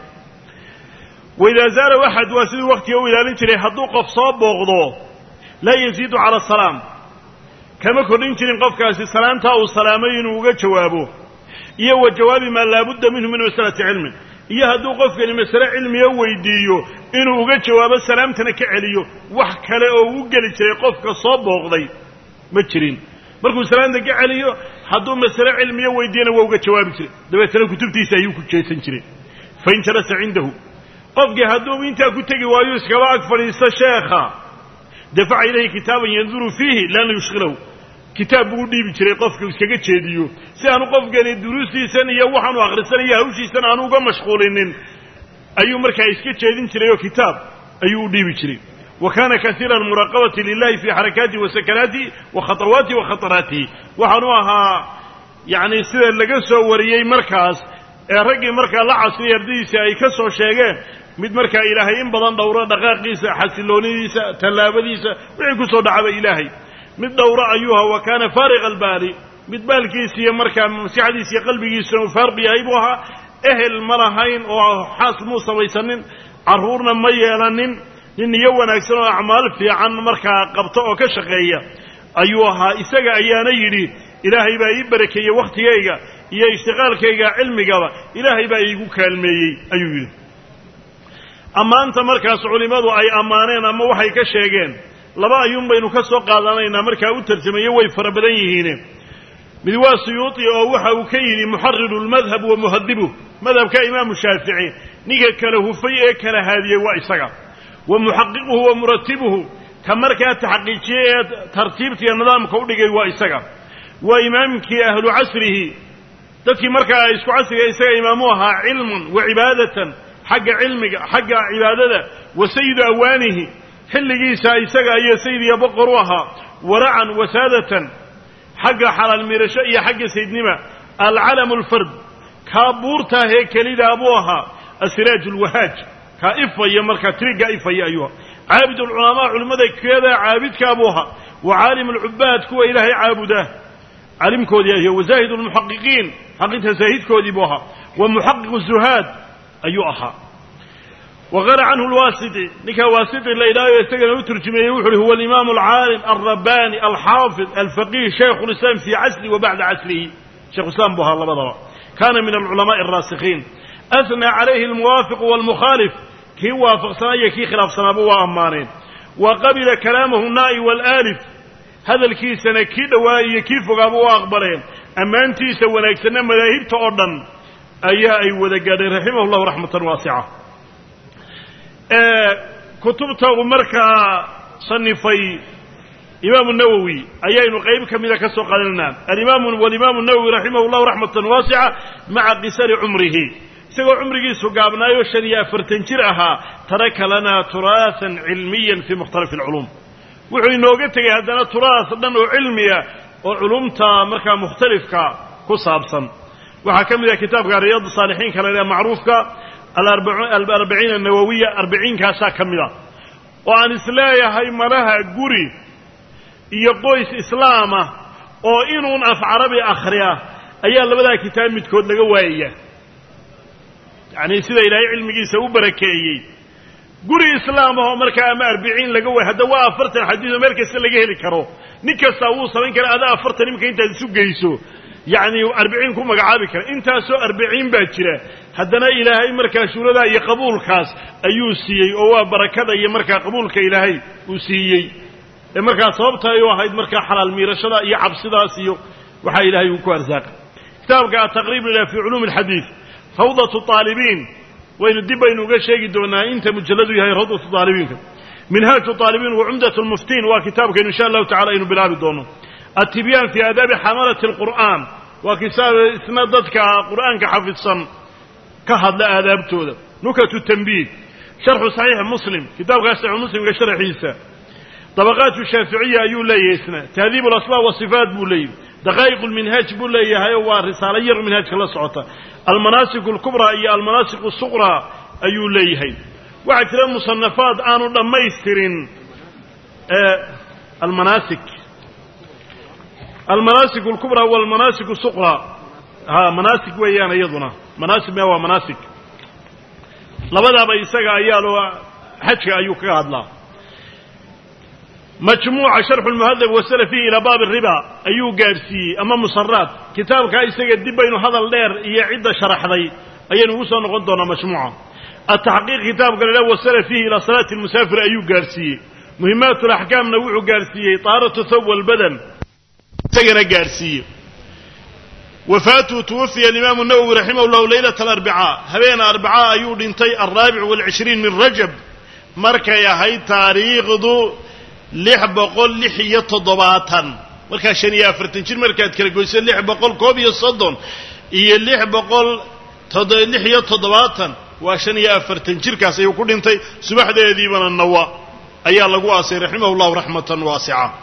waidaa zaala axad waa siduu wakhtiga u ilaalin jiray hadduu qof soo booqdo laa yaziidu cala asalaam kama kordhin jirin qofkaasi salaamtaa uu salaamay inuu uga jawaabo iyo wa jawaabi maa laabudda minhu min masalati cilmin iyo hadduu qofkani masale cilmiga weydiiyo inuu uga jawaabo salaamtana ka celiyo wax kale oo u geli jiray qofka soo booqday ma jirin markuu salaanta ka celiyo hadduu mas'ale cilmiya weydiina waa uga jawaabi jiray dabeetana kutubtiisa ayuu ku jeesan jiray fain jalasa cindahu qofkii hadduu intaa ku tegi waayo iskaba ag fadhiisto sheekha dafaca ilayhi kitaaban yanduru fiihi laana yushkilahu kitaab buu dhiibi jiray qofka iskaga jeediyo si aanu qofkani duruustiisan iyo waxaanu akhrisanayo hawshiisan aanu uga mashquulinin ayuu markaa iska jeedin jiray oo kitaab ayuu u dhiibi jiray وكان كثيرا مراقبة لله في حركاته وسكناته وخطواته وخطراته وحنوها يعني سيدا لقصه وريي مركز رقي مركز لعصي يرديسي أي كسو شيئا مد مركز إلهي إنبضان دورة دقاقيسة حسلونيسة تلابديسة ويكسو دعوة إلهي مد دورة أيها وكان فارغ الباري مد بالكيسي مركز مسيحديسي قلبيسي وفارقي أيبوها أهل مرهين وحاصل موسى ويسنن عرورنا ميالانين nin iyo wanaagsan oo acmaal fiican markaa qabto oo ka shaqeeya ayuu ahaa isaga ayaana yidhi ilaahay baa ii barakeeyey wakhtigayga iyo ishtiqaalkayga cilmigaba ilaahay baa iigu kaalmeeyey ayuu yidhi ammaanta markaas culimmadu ay ammaaneen ama waxay ka sheegeen laba ayuun baynu ka soo qaadanaynaa markaa u tarjamayo way fara badan yihiine mid waa suyuuti oo waxa uu ka yidhi muxariru lmadhab wa muhadibuh madhabka imaamu shaafici ninka kala hufay ee kala haadiyey waa isaga ومحققه ومرتبه كمركا تحقيقيه ترتيبتي النظام كودغي وا اسغا وامامك اهل عصره تدكي مركا اسكو عصري اسغا اماموها علم وعباده حق علمك حق عبادته وسيد اوانه خليغيسا اسغا يا سيد يا بقروها ورعا وساده حق حلال ميرشه يا حق سيدنما العلم الفرد كابورته هيكليدا ابوها السراج الوهاج كائفة يمرك تريق إفة أيها عابد العلماء علماء كذا عابد كابوها وعالم العباد كوا إلهي عابده علم كودي وزاهد المحققين حقيقة زاهد كودي بوها ومحقق الزهاد أيها وغير عنه الواسطي نكا واسطي لا إله يستقل وترجم يوحل هو الإمام العالم الرباني الحافظ الفقيه شيخ الإسلام في عسله وبعد عسله شيخ الإسلام بوها الله بضرا كان من العلماء الراسخين أثنى عليه الموافق والمخالف كي وافق صنايا كي خلاف صنابوه أمانين وقبل كلامه النائي والآلف هذا الكيس نكيد وهي كيف قابوه أخبرين أما أنتي سوى نكسنا مذاهب تأردن أيها أي وذقاد رحمه الله رحمة واسعة آه كتبته مركة صنفي إمام النووي أيها نقيب كمذا كسوق لنا الإمام والإمام النووي رحمه الله رحمة واسعة مع قصار عمره سوى عمره سقابنا يوشريا فرتنجرها ترك لنا تراثا علميا في مختلف العلوم وحي نوغتك هذا تراث لأنه علمية وعلومتا مركا مختلفة كصابصا وحكم ذا كتاب رياض الصالحين كان معروفك الأربعين النووية أربعين كاسا كمدا وعن إسلايا هاي ملاها قري يقويس إسلامه وإنون أف عربي أخريا أيها اللي بدأ كتاب متكود لقوائية يعني سيدا إلهي علمي سوى بركيي قري إسلامه مركا أما أربعين لقوة هذا وافرت الحديث مركا سلقه لكرو نكا ساوصا من كان هذا أفرت نمكا انت تسوق يسو يعني أربعين كما قعابك انت سو أربعين باكرة هدنا إلهي مركا شوردا يقبول خاص أيوسيي أو بركة يمركا قبولك إلهي وسيي مركا صوبتا أيوه هيد مركا حلال ميرشدا يعبسدا سيو وحا إلهي وكو أرزاق كتابك تقريبا في علوم الحديث روضة الطالبين وين الدبا ينوغا شيء دونا انت مجلده هي روضة الطالبين منهاج الطالبين وعمدة المفتين وكتابك إن شاء الله تعالى إنه بلاد الدونه التبيان في آداب حملة القرآن وكتاب اسندتك قرآن كحفظا كهد لآداب تودا نكت التنبيه شرح صحيح مسلم كتاب صحيح مسلم كشرح عيسى طبقات الشافعية أيو لا يسنى تهذيب الأسماء والصفات بولي دقائق المنهاج بولي هاي ورسالة المنهاج كلا صعوتا المناسك الكبرى أي المناسك الصغرى أيو ليهي وعكرا مصنفات آنو لما يسترين آه المناسك المناسك الكبرى والمناسك الصغرى ها مناسك ويانا يضنا مناسك ما هو مناسك لبدا بيساقا أيالو حجك أيو كهد الله مجموعة شرح المهذب والسلفي إلى باب الربا أيو قارسي أما مصرات كتاب كايسا يدبين هذا اللير يعد شرح ذي أي نوصل نقضنا مجموعة التحقيق كتاب قال له والسلفي إلى صلاة المسافر أيو قارسي مهمات الأحكام نوع قارسي طهارة الثوب والبدن تجنا جارسية. وفاته توفي الإمام النووي رحمه الله ليلة الأربعاء هبين أربعاء أيود انتي الرابع والعشرين من رجب مركا يهي تاريخ ذو لحب قول لحية ضباطا مركا شنيا فرتنشين مركا تكرقويس لحب قول كوبي الصدون إيه لحب قول لحية ضباطا وشنيا فرتنشين كاسي يقول انتي سبح دي ديبان النواء أيها الله قاسي رحمه الله رحمة واسعة.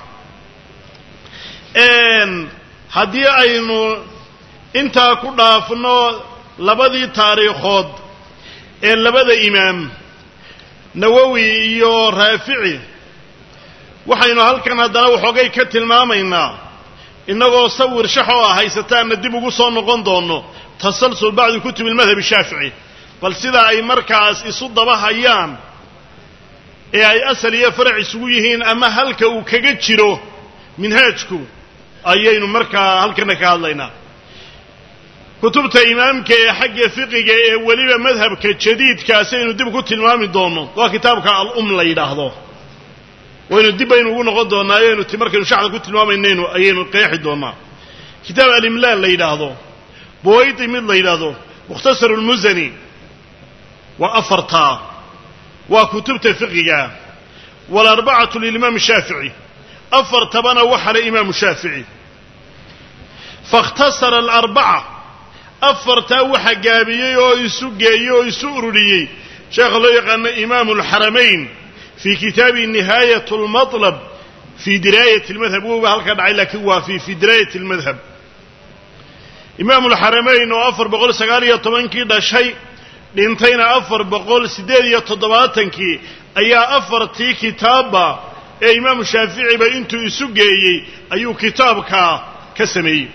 إن هدي أينو intaa ku dhaafno labadii taariikhood ee labada imaam Nawawi iyo Raafici waxaynu halkan haddana waxoogay ka tilmaamaynaa inagoo sawir shax oo haysataan dib ugu soo noqon doono tasalsul bacd kutub al-madhhab al-Shaafici bal sida ay markaas isu daba hayaan ee ay asal iyo farac isugu yihiin ama halka uu kaga jiro minhaajku ayaynu markaa halkan ka hadlaynaa. kutubta imaamka ee xagga fiqiga ee waliba madhabka jadiidka aynu dib ku tilmaami doono waa kitaabka al-um la yiraahdo waynu dib aynu ugu noqon doonaa aynu timarkaynu shaxda ku tilmaamayno ayaynu qeexi doonaa. kitaab al-imla la yiraahdo booydi mid la yiraahdo mukhtasar al-muzani wa afarta wa kutubta fiqiga wal arba'atu lil imam shafi'i afarta bana waxa imam shafi'i fakhtasara al-arba'a أفرتا وحا قابيي أو يسو قايي أو يسو أروليي شيخ الله يقال إمام الحرمين في كتاب نهاية المطلب في دراية المذهب هو هالكاد عيلك هو في في دراية المذهب. إمام الحرمين وأفر بقول سقالية طمانكي دا شيء لانتين أفر بقول سدادية تضباطنكي أيا أفر تي كتابا أي إمام الشافعي بإنتو يسو قايي أيو كتابك كسمي.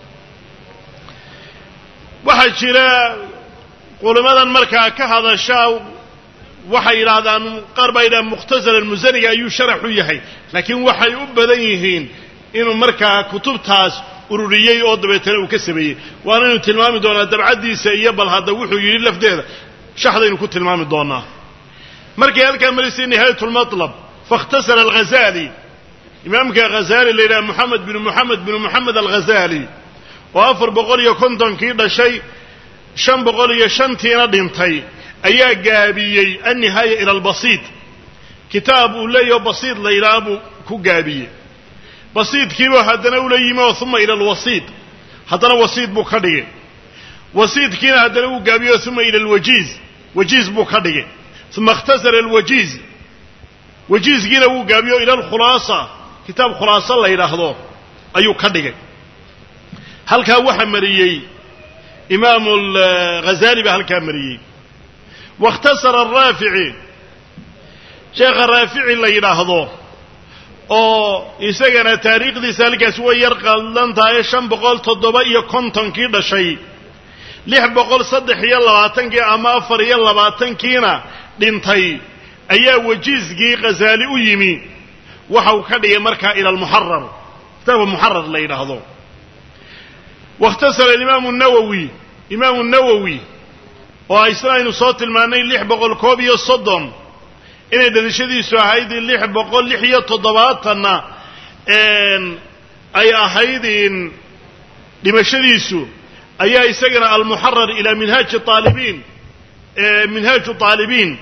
waxaa jira qolamadan markaa ka hadashaa waxay yiraahdaan qaar baa ila mukhtasar al-muzani ayuu sharax u yahay laakiin waxay u badan yihiin inuu markaa kutubtaas ururiyay oo dabeetana uu ka sameeyay waana inuu tilmaami doonaa dabcadiisa iyo bal hada wuxuu yiri lafdeeda shaxdaynu ku tilmaami doonaa. markii halkan marisay nihayatul matlab fakhtasara al-ghazali imaamka ghazali leeyahay muhammad bin muhammad bin muhammad al-ghazali وأفر بقولي كنتم كيدا شيء شن بقولي شنتين دمتي أيا جابيي النهاية إلى البسيط كتاب ولي بسيط ليلاب كو جابيي بسيط كيما هدنا وليما ثم إلى الوسيط هدنا وسيط بخدي وسيط كينا هدنا جابيي ثم إلى الوجيز وجيز بخدي ثم اختصر الوجيز وجيز كينا جابيي إلى الخلاصة كتاب خلاصة الله يرحضه أيو خدي halka waxa mariyay imaam al-Ghazali ba halka mariyay waqtasara ar-Rafi'i sheekh ar-Rafi'i la yiraahdo oo isagana taariikhdiisa halkaas way yar qaldan tahay shan boqol toddoba iyo konton kii dhashay lix boqol saddex iyo labaatan kii ama afar iyo labaatan kiina dhintay ayaa wajiizgii Ghazali u yimi waxa uu ka dhigay markaa ila al-Muharrar kitaab al-Muharrar la yiraahdo. واختصر الإمام النووي إمام النووي وإسرائيل صوت الماني اللي بقول كوبي الصدم إن درشدي سعيد اللي بقول لحية تضباطنا إن أي أحيدين لمشريسو أي يسجن المحرر إلى منهاج الطالبين منهاج الطالبين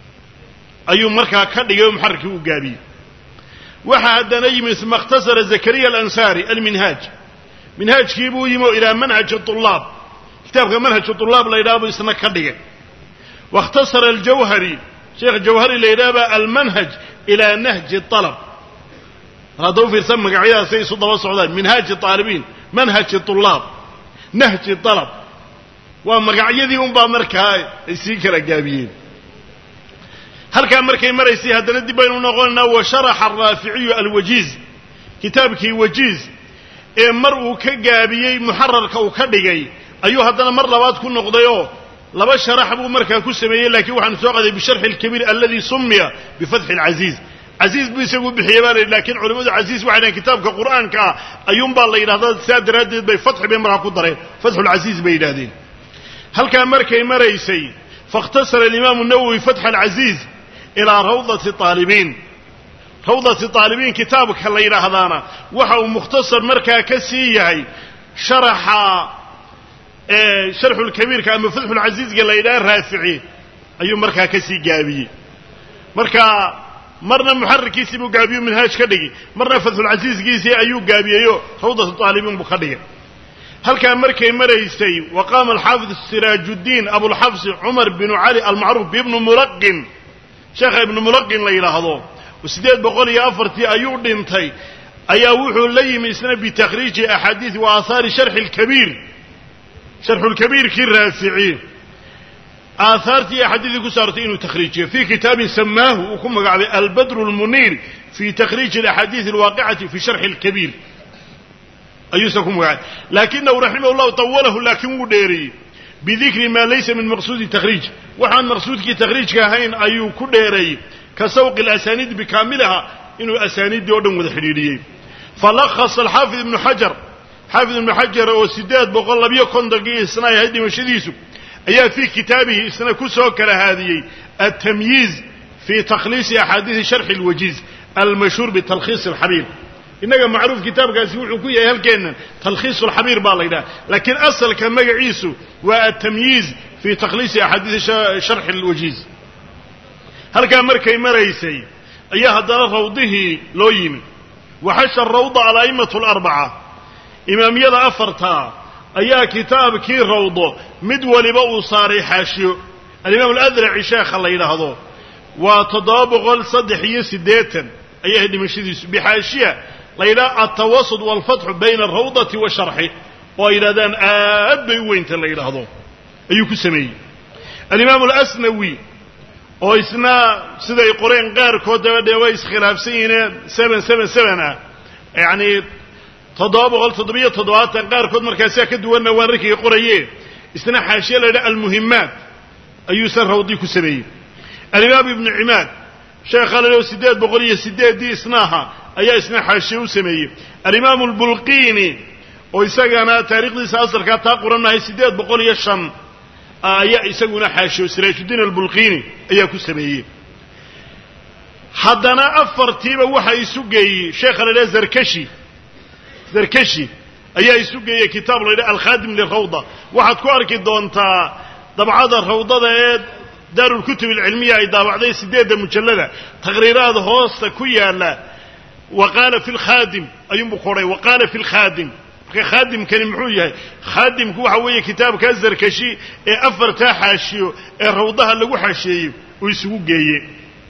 أي مركا كان يوم حركي وجابي واحد نجم ثم اختصر زكريا الأنصاري المنهاج منهاج كيبو يمو إلى منهج الطلاب كتاب منهج الطلاب لا يدابو يسمى كدقة. واختصر الجوهري شيخ الجوهري لا يدابو المنهج إلى نهج الطلب هذا في سمك عيا سي صدى والسعودان منهاج الطالبين منهج الطلاب نهج الطلب ومقعيدي أمبا مركا يسيكر الجابيين هل كان مركا مريسي هذا ندي بيننا قلنا وشرح الرافعي الوجيز كتابك وجيز mar uu ka gaabiyay muharrarka uu ka dhigay ayuu hadana mar labaad ku noqdayo laba sharax buu markaa ku sameeyay laakiin waxaan soo qaday bi sharh al-kabir alladhi summiya bi fath al-aziz aziz bi isagu bixiyay laakiin culimadu aziz waxay kitaabka quraanka ayuun baa la yiraahdaa saadaradeed bay fath bay markaa ku dareen fath al-aziz bay yiraahdeen halka markay maraysay faqtasara al-imam an-nawawi fath al-aziz ila rawdat at-talibin rawdat at-talibin kitaabka la yiraahdaana waxa uu mukhtasar markaa ka sii yahay sharaxa ee sharh al-kabir ka ama fath al-aziz ga la yiraahdo raafici ayuu markaa ka sii gaabiyay markaa marna muharrikiisi buu gaabiyo minhaaj ka dhigi marna fath al-aziz giisi ayuu gaabiyeeyo rawdat at-talibin buu ka dhigay halka markay maraysay waqama al-hafiz sirajuddin abu al-hafs umar bin ali al-ma'ruf ibn mulaqqin sheekh ibn mulaqqin la yiraahdo وسديد بقول يا أفرتي أيود انتي أيوه لي مثلا بتخريج أحاديث وآثار شرح الكبير شرح الكبير كالرافعي آثارتي أحاديث كسارتين وتخريجه في كتاب سماه وكم البدر المنير في تخريج الأحاديث الواقعة في شرح الكبير أيسكم وعد لكنه رحمه الله طوله لكن وديري بذكر ما ليس من مقصود التخريج وعن مقصود كتخريج كهين أيو كديري كسوق الأسانيد بكاملها إنه أسانيد يودن وذحريريين فلخص الحافظ ابن حجر حافظ ابن حجر وسداد بقول بيه كندقية السنة هدي مشديسه أي في كتابه السنة كسوكر هذه التمييز في تخليص أحاديث شرح الوجيز المشهور بتلخيص الحبير إنه معروف كتاب قاسيوح وكوية هلكينا تلخيص الحبير بالله لكن أصل كما يعيسه والتمييز في تخليص أحاديث شرح الوجيز هل كان مركي مريسي أيها دار روضه لويم وحش الروض على أئمة الأربعة إمام يلا أفرتا أيها كتاب كي روضه مدول بأو صاري حاشيو الإمام الأذرع شيخ الله يلهضه وتضابغ الصدحية سديتا أيها دي مشيدي بحاشية ليلا التوسط والفتح بين الروضة والشرح وإلى ذن أبي وينت الله يلهضه أيها كسمي الإمام الأسنوي oo isna sida ay qoreen qaar kood dabada way iskhilaafsan yihiin seven seven seven yaani toddoba boqol toddoba iyo toddobaatan qaar kood markaas ka duwana waan rikii qorayeen isna xaashiye leeyahay al-muhimmat ayuu san rawdi ku sameeyay al-imam ibn imad sheekh khaliil sideed boqol iyo sideed di isnaha ayaa isna xaashiye u sameeyay al-imam al-bulqini oo isagana taariikhdiisa asalka taa qoranahay sideed boqol iyo shan ayaa isaguna xaashiyo sirajuddin al-bulqini ayaa ku sameeyay haddana afartiiba waxa isu geeyay sheekh khaliil zarkashi zarkashi ayaa isu geeyay kitaab la yiraahdo al-khadim lil-rawda waxaad ku arki doontaa dabcada rawdada ee daarul kutub al-ilmiya ay daabacday sideed mujallada taqriiraad hoosta ku yaala waqala fil khadim ayuu qoray waqala fil khadim خادم كان محويه خادم كو حويه كتاب كزركشي ee afarta xaashiyo ee rawdaha lagu xaashiyo oo isugu geeyay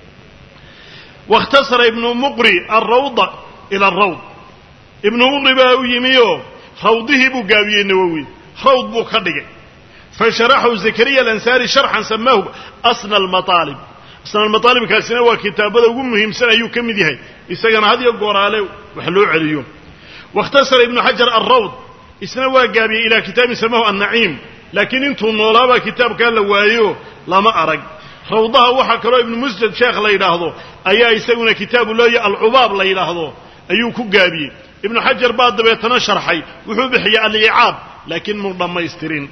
واختصر ابن مقري الروضه الى الروض ابن مقري baa yimiyo rawdihi buu gaabiyay nawawi rawd buu ka dhigay فشرحه زكريا الانصاري شرحا سماه اصل المطالب اصل المطالب kaasina waa kitaabada ugu muhiimsan ayuu kamid yahay isagana hadiyo gooraale wax loo celiyo واختصر ابن حجر الروض اسنوا جابي الى كتاب سماه النعيم لكن انتم نولابا كتاب كان لوايو لما ارق روضها وحا كلو ابن مسجد شيخ لا يراهدو ايا يسوون كتاب لوي العباب لا يراهدو ايو كو جابي ابن حجر بعد دبيتنا شرحي وحو بخيا الاعاب لكن مو يسترين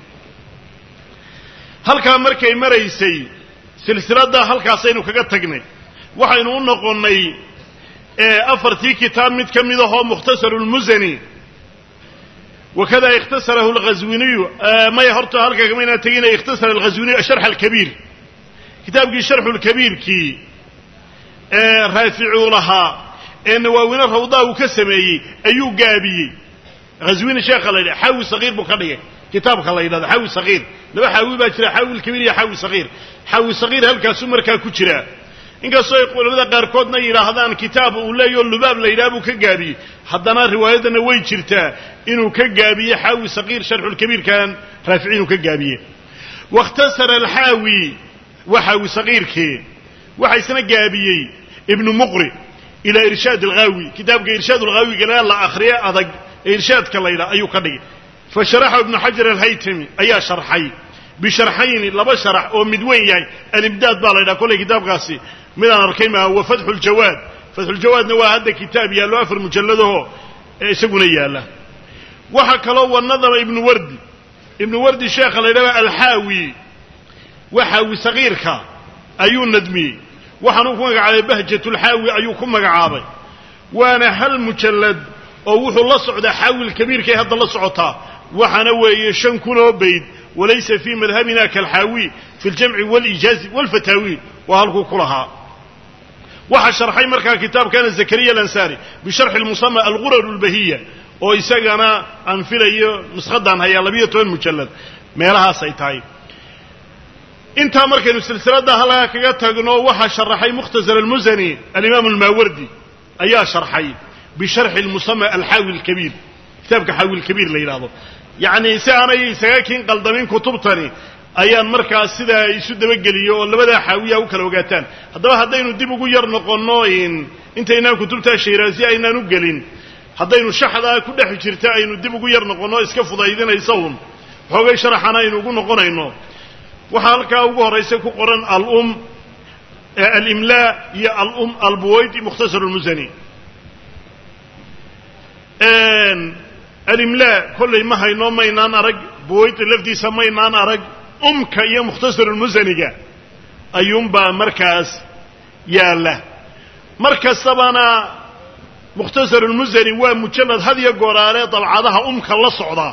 هل كان markay maraysay silsilada halkaasaynu kaga tagnay waxaynu u noqonay أفرتي كتاب مت كمده مختصر المزني وكذا اختصره الغزويني ما يهرته هلك كمان تجينا يختصر الغزويني الشرح الكبير كتاب الشرح الكبير كي رافعوا لها إن وين الروضة وكسمي أيو جابي غزويني شيخ الله حاوي صغير بقرية كتاب الله هذا حاوي صغير لما حاوي باشر حاوي الكبير يا حاوي صغير حاوي صغير هلك سمر كاكوتشرا inkastoo ay qolada qaarkoodna yiraahdaan kitaab uu leeyahay lubaab la yiraahdo ka gaabi haddana riwaayadana way jirtaa inuu ka gaabiyo xawi saqiir sharxul kabiir kan raafi'inu ka gaabiye waqtasara al-hawi wa hawi saqiirkii waxa isna gaabiyay ibn muqri ila irshad al-ghawi kitaabka irshad al-ghawi kana la akhriya adag irshadka la yiraahdo ayuu ka dhigay fa sharaxa ibn hajar al-haytami ayaa sharxay بشرحين لبا شرح او مدوين yahay الامداد baa la yiraahdo kulli kitaabkaasi midaan arkay ma huwa fath al-jawad fath al-jawad waa hada kitaab yaalo afar mujalladaho isaguna yaala waxa kale oo nadama ibn wardi ibn wardi sheekh la yiraahdo al-hawi waxa uu sagiirka ayuu nadmi waxaanu ku magacaabay bahjatul xaawi ayuu ku magacaabay waana hal mujallad oo wuxuu la socdaa xaawil kabiirkay hadda la socotaa waxaana weeye shan kun oo bayd walaysa fii madhabina kalxaawi fi ljamci walijaazi walfataawi waa halkuu ku lahaa waxa sharxay markaa kitaabkana zakariya alansaari bisharxi lmusama algurar lbahiya oo isagana aan filayo nushadan hayaa labiyo toban mujallad meelahaas ay tahay intaa markaynu silsilada halkaa kaga tagno waxa sharaxay mukhtasar almusani alimaam almaawardi ayaa sharxay bisharxi lmusama alxaawi alkabiir kitaabka xaawi alkabiir la yidhaahdo yacni si aanay isaga kiin qaldamin kutubtani ayaan markaas sidaa isu dabageliyo oo labadaa xaawiya u kala ogaataan haddaba haddaynu dib ugu yar noqonno intaynaan kutubtaa shayraasi aynaan u gelin haddaynu shaxdaa ku dhex jirta aynu dib ugu yar noqonno iska fudaydinaysa un xoogay sharaxana aynu ugu noqonayno waxaa halkaa ugu horraysa ku qoran alum alimlaa iyo alum albuwaydi mukhtasar lmusani alimlaa kollay ma hayno maynaan arag buwaydi lafdiisa maynaan arag umka iyo mukhtasar lmusaniga ayuunbaa markaas yaalla mar kastabana mukhtasar lmusani waa mujallad had iyo gooraale dabcadaha umka la socda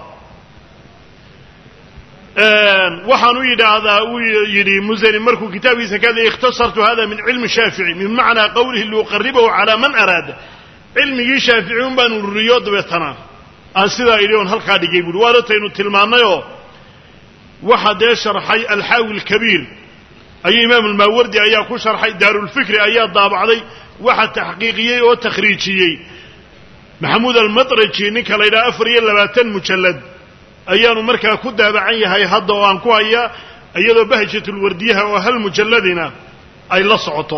waxaan u yidhaahdaa uu yidhi musani markuu kitaabkiisa ka hadlayay ikhtasartu hada min cilmi shaafici min macnaa qawlihi liuqaribahu calaa man araada cilmigii shaafici un baan ururiyo dabeetana aan sidaa idhi oon halkaa dhigay buuhi waadataynu tilmaannayoo waxa dee sharxay alxaawi alkabiir ayuu imaam almaawardi ayaa ku sharxay daarulfikri ayaa daabacday waxa taxqiiqiyey oo takhriijiyey maxamuud almadraji ninka la yidhaha afar iyo labaatan mujallad ayaanu markaa ku daabacan yahay hadda oo aan ku hayaa iyadoo bahjatulwardiyaha oo hal mujalladina ay la socoto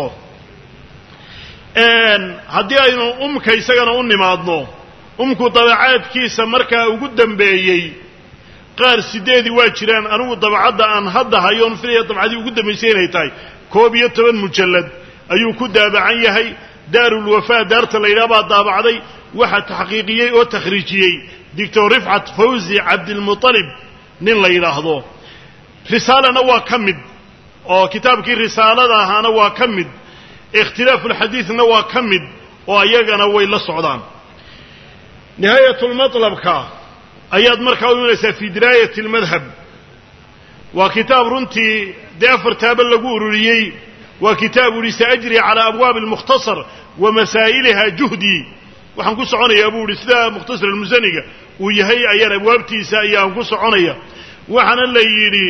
haddii aynu umka isagana u nimaadno umku dabacaadkiisa markaa ugu dambeeyey qaar sideedii waa jiraan anigu dabacadda aan hadda hayoon filaya dabcadii ugu dambaysay inay tahay koob iyo toban mujallad ayuu ku daabacan yahay daarulwafaa daarta la yidhaha baa daabacday waxa taxqiiqiyey oo takhriijiyey doctor rifcat fawzi cabdilmuطalib nin la yidhaahdo risaalana waa ka mid oo kitaabkii risaalada ahaana waa ka mid ikhtilaafuulxadiidna waa ka mid oo iyagana way la socdaan nihaayatulmatlabka ayaad markaa u imanaysaa fii diraayati almadhab waa kitaab runtii dee afar taaba lagu ururiyey waa kitaab uhi saajri calaa abwaabi almukhtasar wa masaa'iliha juhdii waxaan ku soconayaa buu ihi sida mukhtasar almusaniga uu yahay ayaan abwaabtiisa ayaan ku soconaya waxaana la yidhi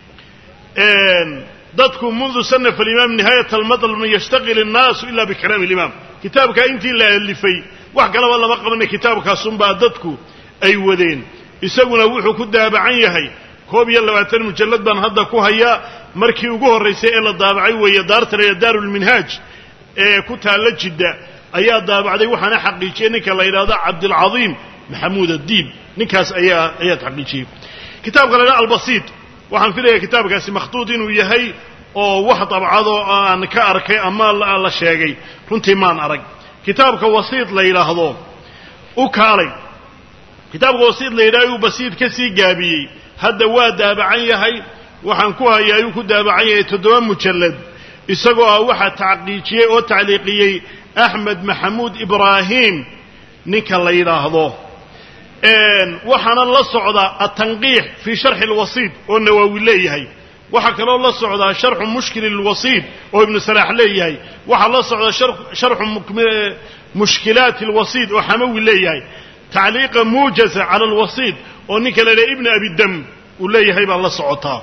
dadku mundu sanafa alimaam nihaayat almatlab man yashtaqil annaasu ila bikalaami alimaam kitaabkaa intii la alifay wax kalaba lama qabanay kitaabkaasunbaa dadku ay wadeen isaguna wuxuu ku daabacan yahay koob iyo labaatan mujallad baan hadda ku hayaa markii ugu horraysay ee la daabacay weeye daarta la daarulminhaaj ee ku taalla jidda ayaa daabacday waxaana xaqiijiyey ninka la yidhaahdo cabdilcadiim maxamuud addiib ninkaas ayaa ayaa xaqiijiyey kitaabka la yidhahdo albasiid waxaan filayaa kitaabkaasi makhtuud inuu yahay oo wax dabcadoo aan ka arkay ama la sheegay runtii maan arag kitaabka wasiid la yidhaahdo u kaalay kitaabka wasiid la yidhahdo uu basiid ka sii gaabiyey hadda waa daabacan yahay waxaan ku hayaa ayuu ku daabacan yahay toddoba mujallad isagoo ah waxaa tacqiijiyey oo tacliiqiyey axmed maxamuud ibraahim ninka la yidhaahdo waxaana la socdaa atanqiix fii sharxi alwasiid oo nawaawi leeyahay waxaa kaloo la socdaa sharxu mushkil alwasiid oo ibnu salaax leeyahay waxaa la socdaa sharxu mushkilaati alwasiid oo xamawi leeyahay tacliiqa muujaza cala alwasiid oo ninka la yidhaha ibn abidam uu leeyahay baa la socotaa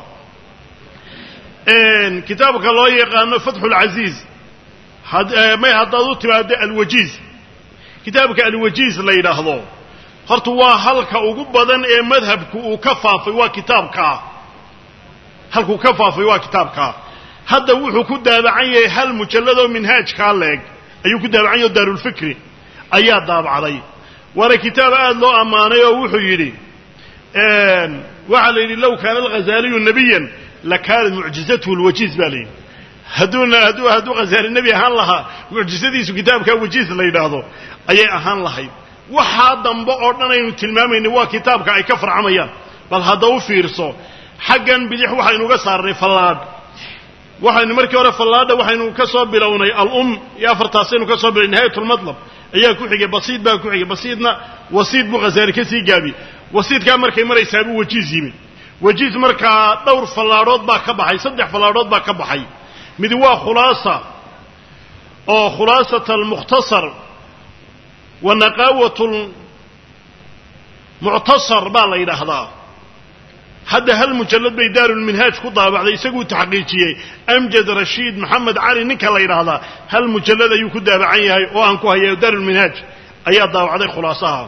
kitaabka loo yaqaano fatxu lcasiiz may haddaad u timaado alwajiiz kitaabka alwajiiz la yidhaahdo horta waa halka ugu badan ee madhabku uu ka faafay waa kitaabkaa halkuu ka faafay waa kitaabkaa hadda wuxuu ku daabacan yahay hal mujalladoo minhaajkaa leeg ayuu ku daabacan yahay o daarulfikri ayaa daabacday waana kitaab aad loo ammaanay oo wuxuu yidhi waxaa la yidhi low kaana alghazaaliyu nabiyan lakaanat mucjizatuhu alwajiiz baa la yidhi hadduuna hadduu hadduu ghazaali nebi ahaan lahaa mucjizadiisu kitaabkaa wajiiz la yidhaahdo ayay ahaan lahayd waxaa dambe oo dhan aynu tilmaamaynay waa kitaabka ay ka farcamayaan bal hadda u fiirso xaggan bidix waxaynuga saarnay fallaadh waxaynu markii hore fallaadha waxaynu ka soo bilownay al-um iyo afartaasaynu ka soo bilownay nihaayat ulmatlab ayaa ku xigay basiid baa ku xigay basiidna wasiid buu khasaari ka sii gaabi wasiidkaa markay maraysaa buu wajiiz yimid wajiiz markaa dhowr fallaadhood baa ka baxay saddex fallaadhood baa ka baxay mid waa khulaasa oo khulaasat almukhtasar wa naqaawat almuctasar baa la yidhaahdaa hadda hal mujallad bay daarulminhaaj ku daabacday isaguu taxqiijiyey amjad rashiid maxamed cali ninka la yidhaahdaa hal mujallad ayuu ku daabacan yahay oo aan ku hayo daarulminhaaj ayaa daabacday khulaasaha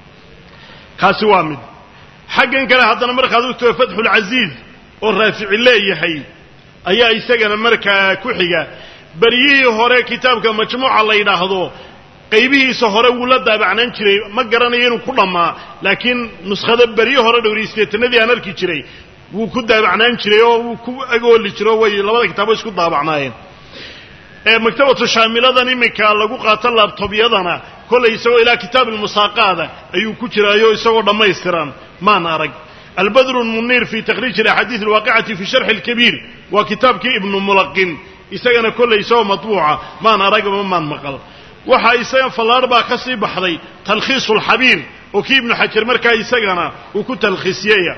kaasi waa mid xaggan kale haddana markaad u tago fatxulcasiiz oo raafici leeyahay ayaa isagana markaa ku xiga beryihii hore kitaabka majmuuca la yidhaahdo qaybihiisa hore wuu la daabacnaan jiray ma garanayo inuu ku dhammaa laakiin nuskhada beryo hore dhowriysteetanadii aan arki jiray wuu ku daabacnaan jiray oo wuu ku agooli jiro way labada kitaabo isku daabacnaayeen ee maktabatu shaamiladan iminka lagu qaato laabtobyadana kollay isagoo ilaa kitaab almusaaqaada ayuu ku jiraayo isagoo dhammaystiran maan arag albadru lmuniir fi takhriij alaxaadiid alwaaqicati fi sharxi alkabiir waa kitaabkii ibnu mulaqin isagana kollay isagoo matbuuca maan aragba maan maqal waxaa isaga fallaar baa ka sii baxday talkhiisu alxabiir oo kii ibnu xajar markaa isagana uu ku talkhiisiyaya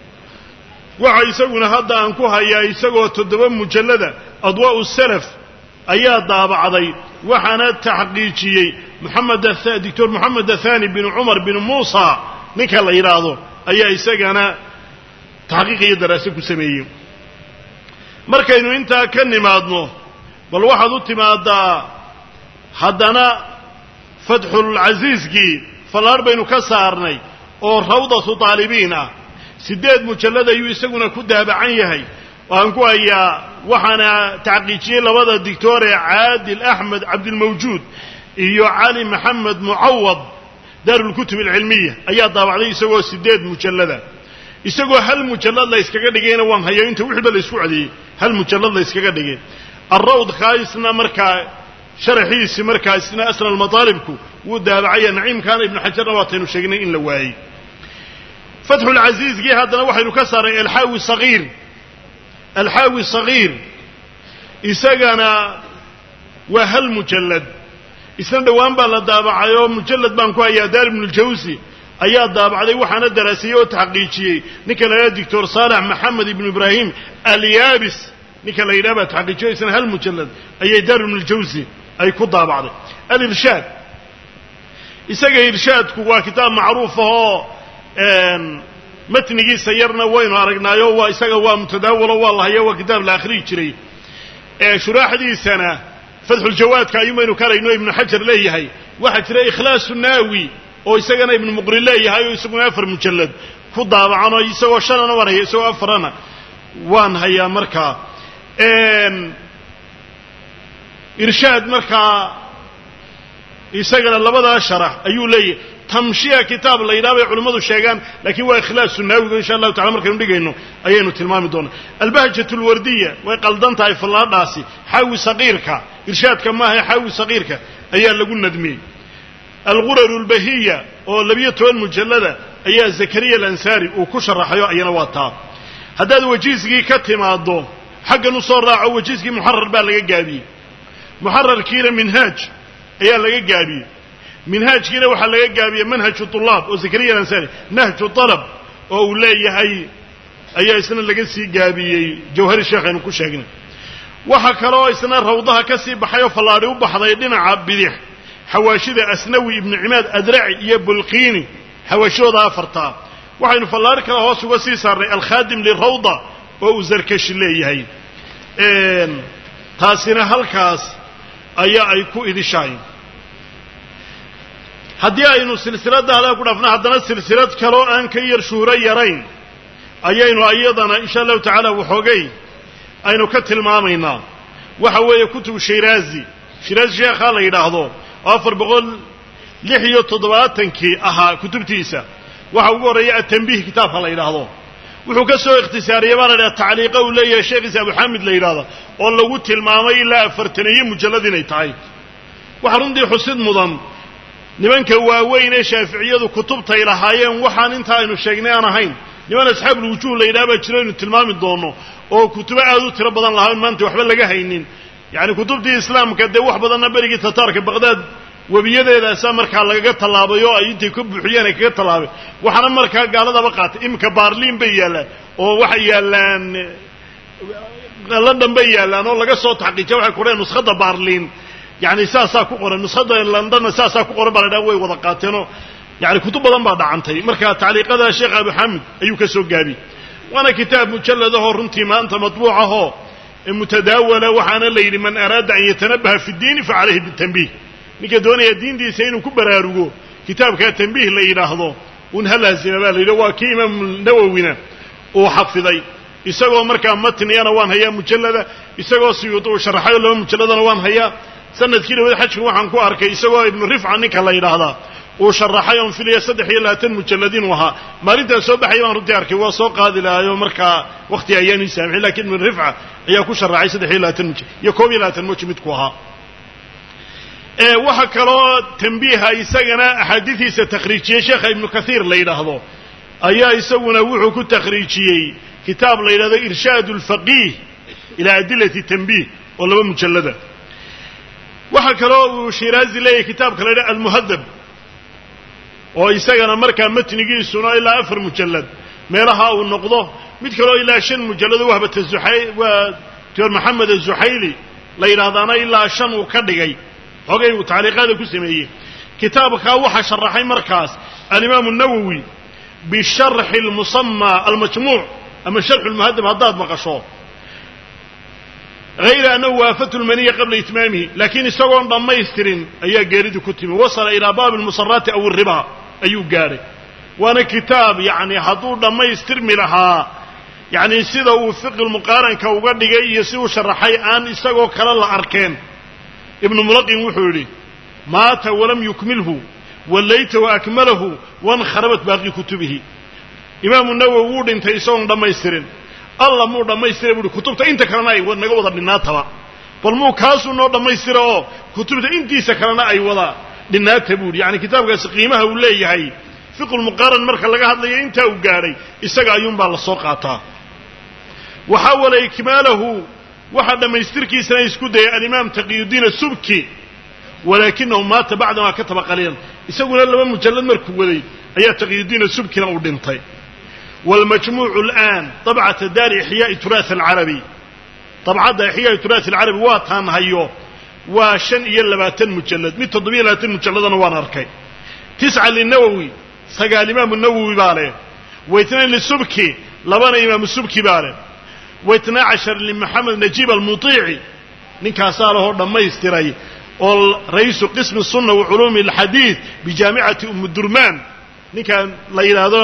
waxa isaguna hadda aan ku hayaa isagoo toddoba mujallada adwaa'u salaf ayaa daabacday waxaana taxqiijiyey moxamed doctor moxamed athani bin cumar bin muusa ninka la yidhaahdo ayaa isagana taxqiiq iyo daraase ku sameeyey markaynu intaa ka nimaadno bal waxaad u timaadaa haddana fatxulcasiiskii fallaar baynu ka saarnay oo rawdatu taalibiin ah siddeed mujallad ayuu isaguna ku daabacan yahay waxaan ku hayaa waxaana taxqiijiyey labada dictor ee caadil axmed cabdilmawjuud iyo cali maxamed mucawad daarulkutub alcilmiya ayaa daabacday isagoo siddeed mujallada isagoo hal mujallad la yskaga dhigayna waan hayo inta wixiiba la isku cadeeyey hal mujallad la yskaga dhigay alrawd khaisna markaa sharaxiisi markaa isna asna almataalibku wuu daabacaya naciimkaana ibnu xajarna waataynu sheegnay in la waayey fatxulcasiiskii haddana waxaynu ka saaray alxaawi sagiir alxaawi sagiir isagana waa hal mujallad isna dhowaan baa la daabacay oo mujallad baan ku hayaa daar ibnu ljawsi ayaa daabacday waxaana daraasiyey oo taxqiijiyey ninka la yidhaha doctor saalax maxamed ibnu ibraahim alyaabis ninka la yidhaha baa taxqiijiyo isna hal mujallad ayay daar ibnu ljawsi ay ku daabacday alirshaad isaga irshaadku waa kitaab macruuf ahoo matnigiisa yarna waynu aragnaayo waa isaga waa mutadaawalo waa la hayo waa kitaab la akhriyi jiray shuraaxdiisana fatxuljawaadka ayuumaynu karayno ibnu xajar leeyahay waxaa jira ikhlaasu naawi oo isagana ibnu muqri leeyahay oo isaguna afar mujallad ku daabacanoo isagoo shanana waan haya isagoo afarana waan hayaa markaa irshaad markaa isagana labadaa sharax ayuu leeyahay tamshiya kitaab la yidhaha bay culimmadu sheegaan laakiin waa ikhlaasu naawiga insha allahu tacala markaynu dhigayno ayaynu tilmaami doonaa albahjatu alwardiya way qaldan tahay fallaadhaasi xaawi saqiirka irshaadka maaha xaawi saqiirka ayaa lagu nadmiyey algurar albahiya oo labiyo toban mujallada ayaa zakariya alansaari uu ku sharaxayo ayana waa taa haddaad wajiiskii ka timaaddo xaggan u soo raaco wajiiskii muxarar baa laga gaabiyey muxararkiina minhaaj ayaa laga gaabiyey minhaajkiina waxaa laga gaabiyey manhaju tulaab oo zakariya alansaari nahju talab oo uu leeyahay ayaa isna laga sii gaabiyey jawhari sheekh aynu ku sheegnay waxa kaloo isna rawdaha ka sii baxay oo fallaadhi u baxday dhinaca bidix xawaashida asnawi ibnu cimaad adraci iyo bulqiini xawaashidooda afartaa waxaynu fallaadhi kale hoos uga sii saarnay alkhaadim lirawda oo uu zarkashi leeyahay taasina halkaas ayaa ay ku idishahay haddii aynu silsiladda halaa ku dhaafna haddana silsilad kaloo aan ka yar shuhuro yarayn ayaynu iyadana insha allahu tacaala waxoogay aynu ka tilmaamaynaa waxa weeye kutub shiraazi shiraazi sheekhaa la yidhaahdo oo afar boqol lix iyo toddobaatankii ahaa kutubtiisa waxa ugu horreeya atanbiih kitaabka la yidhaahdo wuxuu ka soo ikhtisaariyey baa la yidhaha tacliiqa uu leeyahay sheekhiisa abuxaamid la yidhahdo oo lagu tilmaamay ilaa afartaniyo mujallad inay tahay waxa runtii xusid mudan nimanka waaweyn ee shaaficiyadu kutubtay lahaayeen waxaan inta aynu sheegnay aan ahayn niman asxaabulwujuuh la yidhaha baa jiro aynu tilmaami doonno oo kutubo aad u tiro badan lahaa maanta waxba laga haynin yani kutubtii islaamka dee wax badanna berigii tataarka baqdaad webiyadeedaasaa markaa lagaga tallaabay oo ay intay ka buuxiyeen ay kaga tallaabay waxaana markaa gaaladaba qaatay iminka baarliin bay yaallaan oo waxay yaallaan london bay yaallaan oo laga soo taxqiijiya waxay ku dhaheen nuskhada baarliin yani saasaa ku qoran nuskhada londonna saasaa ku qoran baa la dhaha way wada qaateenoo yani kutub badan baa dhacantay marka tacliiqada sheekh abu xamid ayuu ka soo gaabiyey waana kitaab mujallad ahoo runtii maanta matbuuc ahoo mutadaawala waxaana la yidhi man araada an yatanabaha fi ddiini fa calayhi bitanbiih ninka doonaya diintiisa inuu ku baraarugo kitaabkaa tanbiih la yidhaahdo un ha laazima baa la yidhi waa kii imaam nawowina uu xafiday isagoo markaa matniyana waan hayaa mujallada isagoo siyuud uu sharaxayo laba mujalladana waan hayaa sanadkii dhawada xajka waxaan ku arkay isagoo ibnu rifca ninka la yidhaahdaa uu sharaxay oon filaya saddex iyo labaatan mujalladin u ahaa maalintaan soo baxay baan runtii arkay waa soo qaadi lahaayoo markaa wakhti ayaan ii saamixin lakiin ibnu rifca ayaa ku sharaxay saddex iyo labaatan muj iyo koob iyo labaatan moji midku ahaa waxa kaloo tanbiiha isagana axaadiidiisa takhriijiyey sheekha ibnu kathiir la yidhaahdo ayaa isaguna wuxuu ku takhriijiyey kitaab la yidhahdo irshaad alfaqiih ilaa adilati tanbiih oo laba mujallada waxa kaloo uu shiraazi leeyahay kitaabka la yidhahdo almuhadab oo isagana markaa matnigiisuna ilaa afar mujallad meelaha uu noqdo mid kaloo ilaa shan mujallado wahbata zuxay waa doctor maxamed azuxayli la yidhaahdaana ilaa shan uu ka dhigay xogay uu tacliiqaada ku sameeyey kitaabkaa waxaa sharaxay markaas alimaamu nawowi bisharxi almusamma almajmuuc ama sharxu lmuhadab haddaad maqasho hayra annahu waafatu lmaniya qabla itmaamihi laakiin isagoon dhammaystirin ayaa geeridu ku timi wasala ilaa baabi almusaraati aw alriba ayuu gaadhay waana kitaab yacni hadduu dhammaystirmi lahaa yacni sida uu fiqi lmuqaaranka uga dhigay iyo si uu sharaxay aan isagoo kale la arkeen ibnu mulaqin wuxuu yidhi maata walam yukmilhu wallaytahu akmalahu wankharabat baaqi kutubihi imaamu nawowi wuu dhintay isagoon dhammaystirin alla muu dhammaystira buuhi kutubta inta kalena ay naga wada dhinnaataba bal muu kaasuu noo dhammaystira oo kutubta intiisa kalena ay wada dhinnaata buuhi yacni kitaabkaasi qiimaha uu leeyahay fiqulmuqaaran marka laga hadlayo intaa uu gaadhay isaga ayuunbaa la soo qaataa waxawala ikmaalahu waxaa dhammaystirkiisana isku dayay alimaam taqiyudiin asubki walaakinahu maata bacdamaa kataba qaliilan isaguna laba mujallad markuu waday ayaa taqiyudiin asubkina uu dhintay waalmajmuucu al'aan dabcata daari ixyaa'i turaah alcarabi dabcadda ixyaa'i turaah alcarabi waa taan hayo waa shan iyo labaatan mujallad mid toddobiyo labaatan mujalladana waan arkay tisca linawowi sagaal imaamu nawowi baa leh waitnayn lisubki labana imaamu subki baa leh waitnaa cashar limaxamed najiib almutiici ninkaasaa lahoo dhammaystiray oo ra'iisu qismi sunna wa culuumi alxadiid bijaamicati umudurmaan ninkaan la yidhaahdo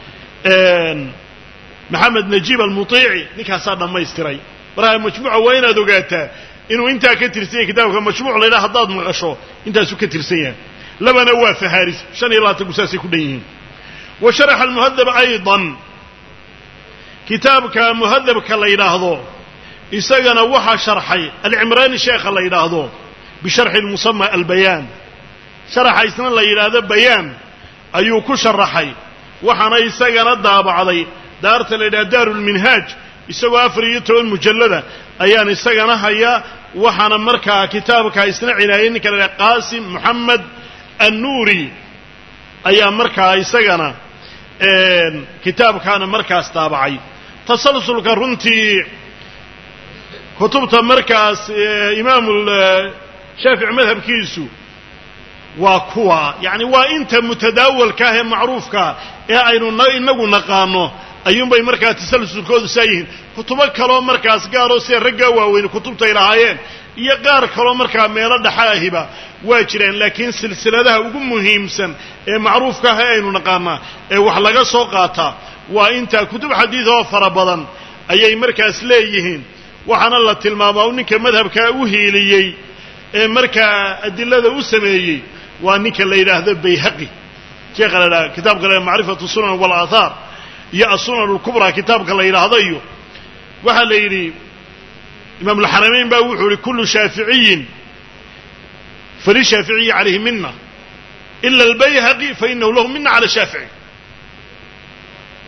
maxamed najiib almutiici ninkaasaa dhammaystiray markaa majmuuca waa inaad ogaataa inuu intaa ka tirsan yahay kitaabka majmuuc la yidhaha haddaad maqasho intaasuu ka tirsan yahay labana waa fahaaris shan iyo labaatan gusaasay ku dhan yihiin wa sharaxa almuhadab aydan kitaabka muhadabka la yidhaahdo isagana waxaa sharxay alcimraani sheekha la yidhaahdo bisharxi almusama albayaan sharaxa isna la yidhaahdo bayaan ayuu ku sharaxay waxaana isagana daabacday daarta la yidhaha daaru lminhaaj isagoo afar iyo toban mujallada ayaan isagana hayaa waxaana markaa kitaabka isna cinaayay ninka la yidhaha qaasim moxamed annuuri ayaa markaa isagana kitaabkaana markaas daabacay tasalsulka runtii kutubta markaas imaamu shaafici madhabkiisu waa kuwa yacni waa inta mutadaawalka ah ee macruufkaa ee aynu inagu naqaano ayuunbay markaa tasalsulkoodu saa yihiin kutubo kaloo markaas gaaroo sida raggaa waaweyn kutubtay lahaayeen iyo qaar kaloo markaa meelo dhaxaahiba waa jiraan laakiin silsiladaha ugu muhiimsan ee macruufka ah ee aynu naqaanaa ee wax laga soo qaataa waa intaa kutub xadiid oo fara badan ayay markaas leeyihiin waxaana la tilmaamaa u ninka madhabkaa u hiiliyey ee markaa adilada u sameeyey waa ninka la yidhaahdo bayhaqi sheekha la yidhahdo kitaabka la macrifatu sunan walaathaar iyo asunan alkubraa kitaabka la yidhaahdo iyo waxaa la yidhi imaamulxaramayn baa wuxuu yihi kullu shaaficiyin falishaaficiyi calayhi mina ila albayhaqi fainahu lahu mina cala shaafici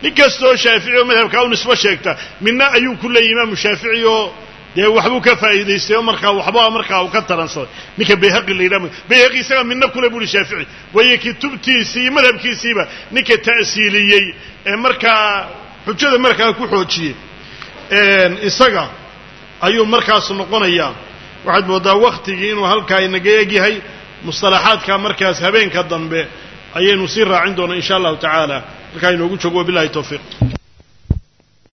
ninkastoo shaafici oo madhabka u nisbo sheegta midna ayuu ku leeyahay imaam shaafici oo dee waxbuu ka faa'iidaystay oo markaa waxba markaa uu ka taransaday ninka bayhaqi la yidhaahdo bayhaqi isaga midna kule buu shaafici way kutubtiisii madhabkiisiiba ninka ta'siiliyey ee markaa xujada markaa ku xoojiyay een isaga ayuu markaas noqonayaa waxaad moodaa waqtigii inuu halkaa inaga eegyahay mustalaxaadka markaas habeenka dambe ayaynu sii raacin doonaa insha allahu tacaala markaa inoogu joogo billahi tawfiiq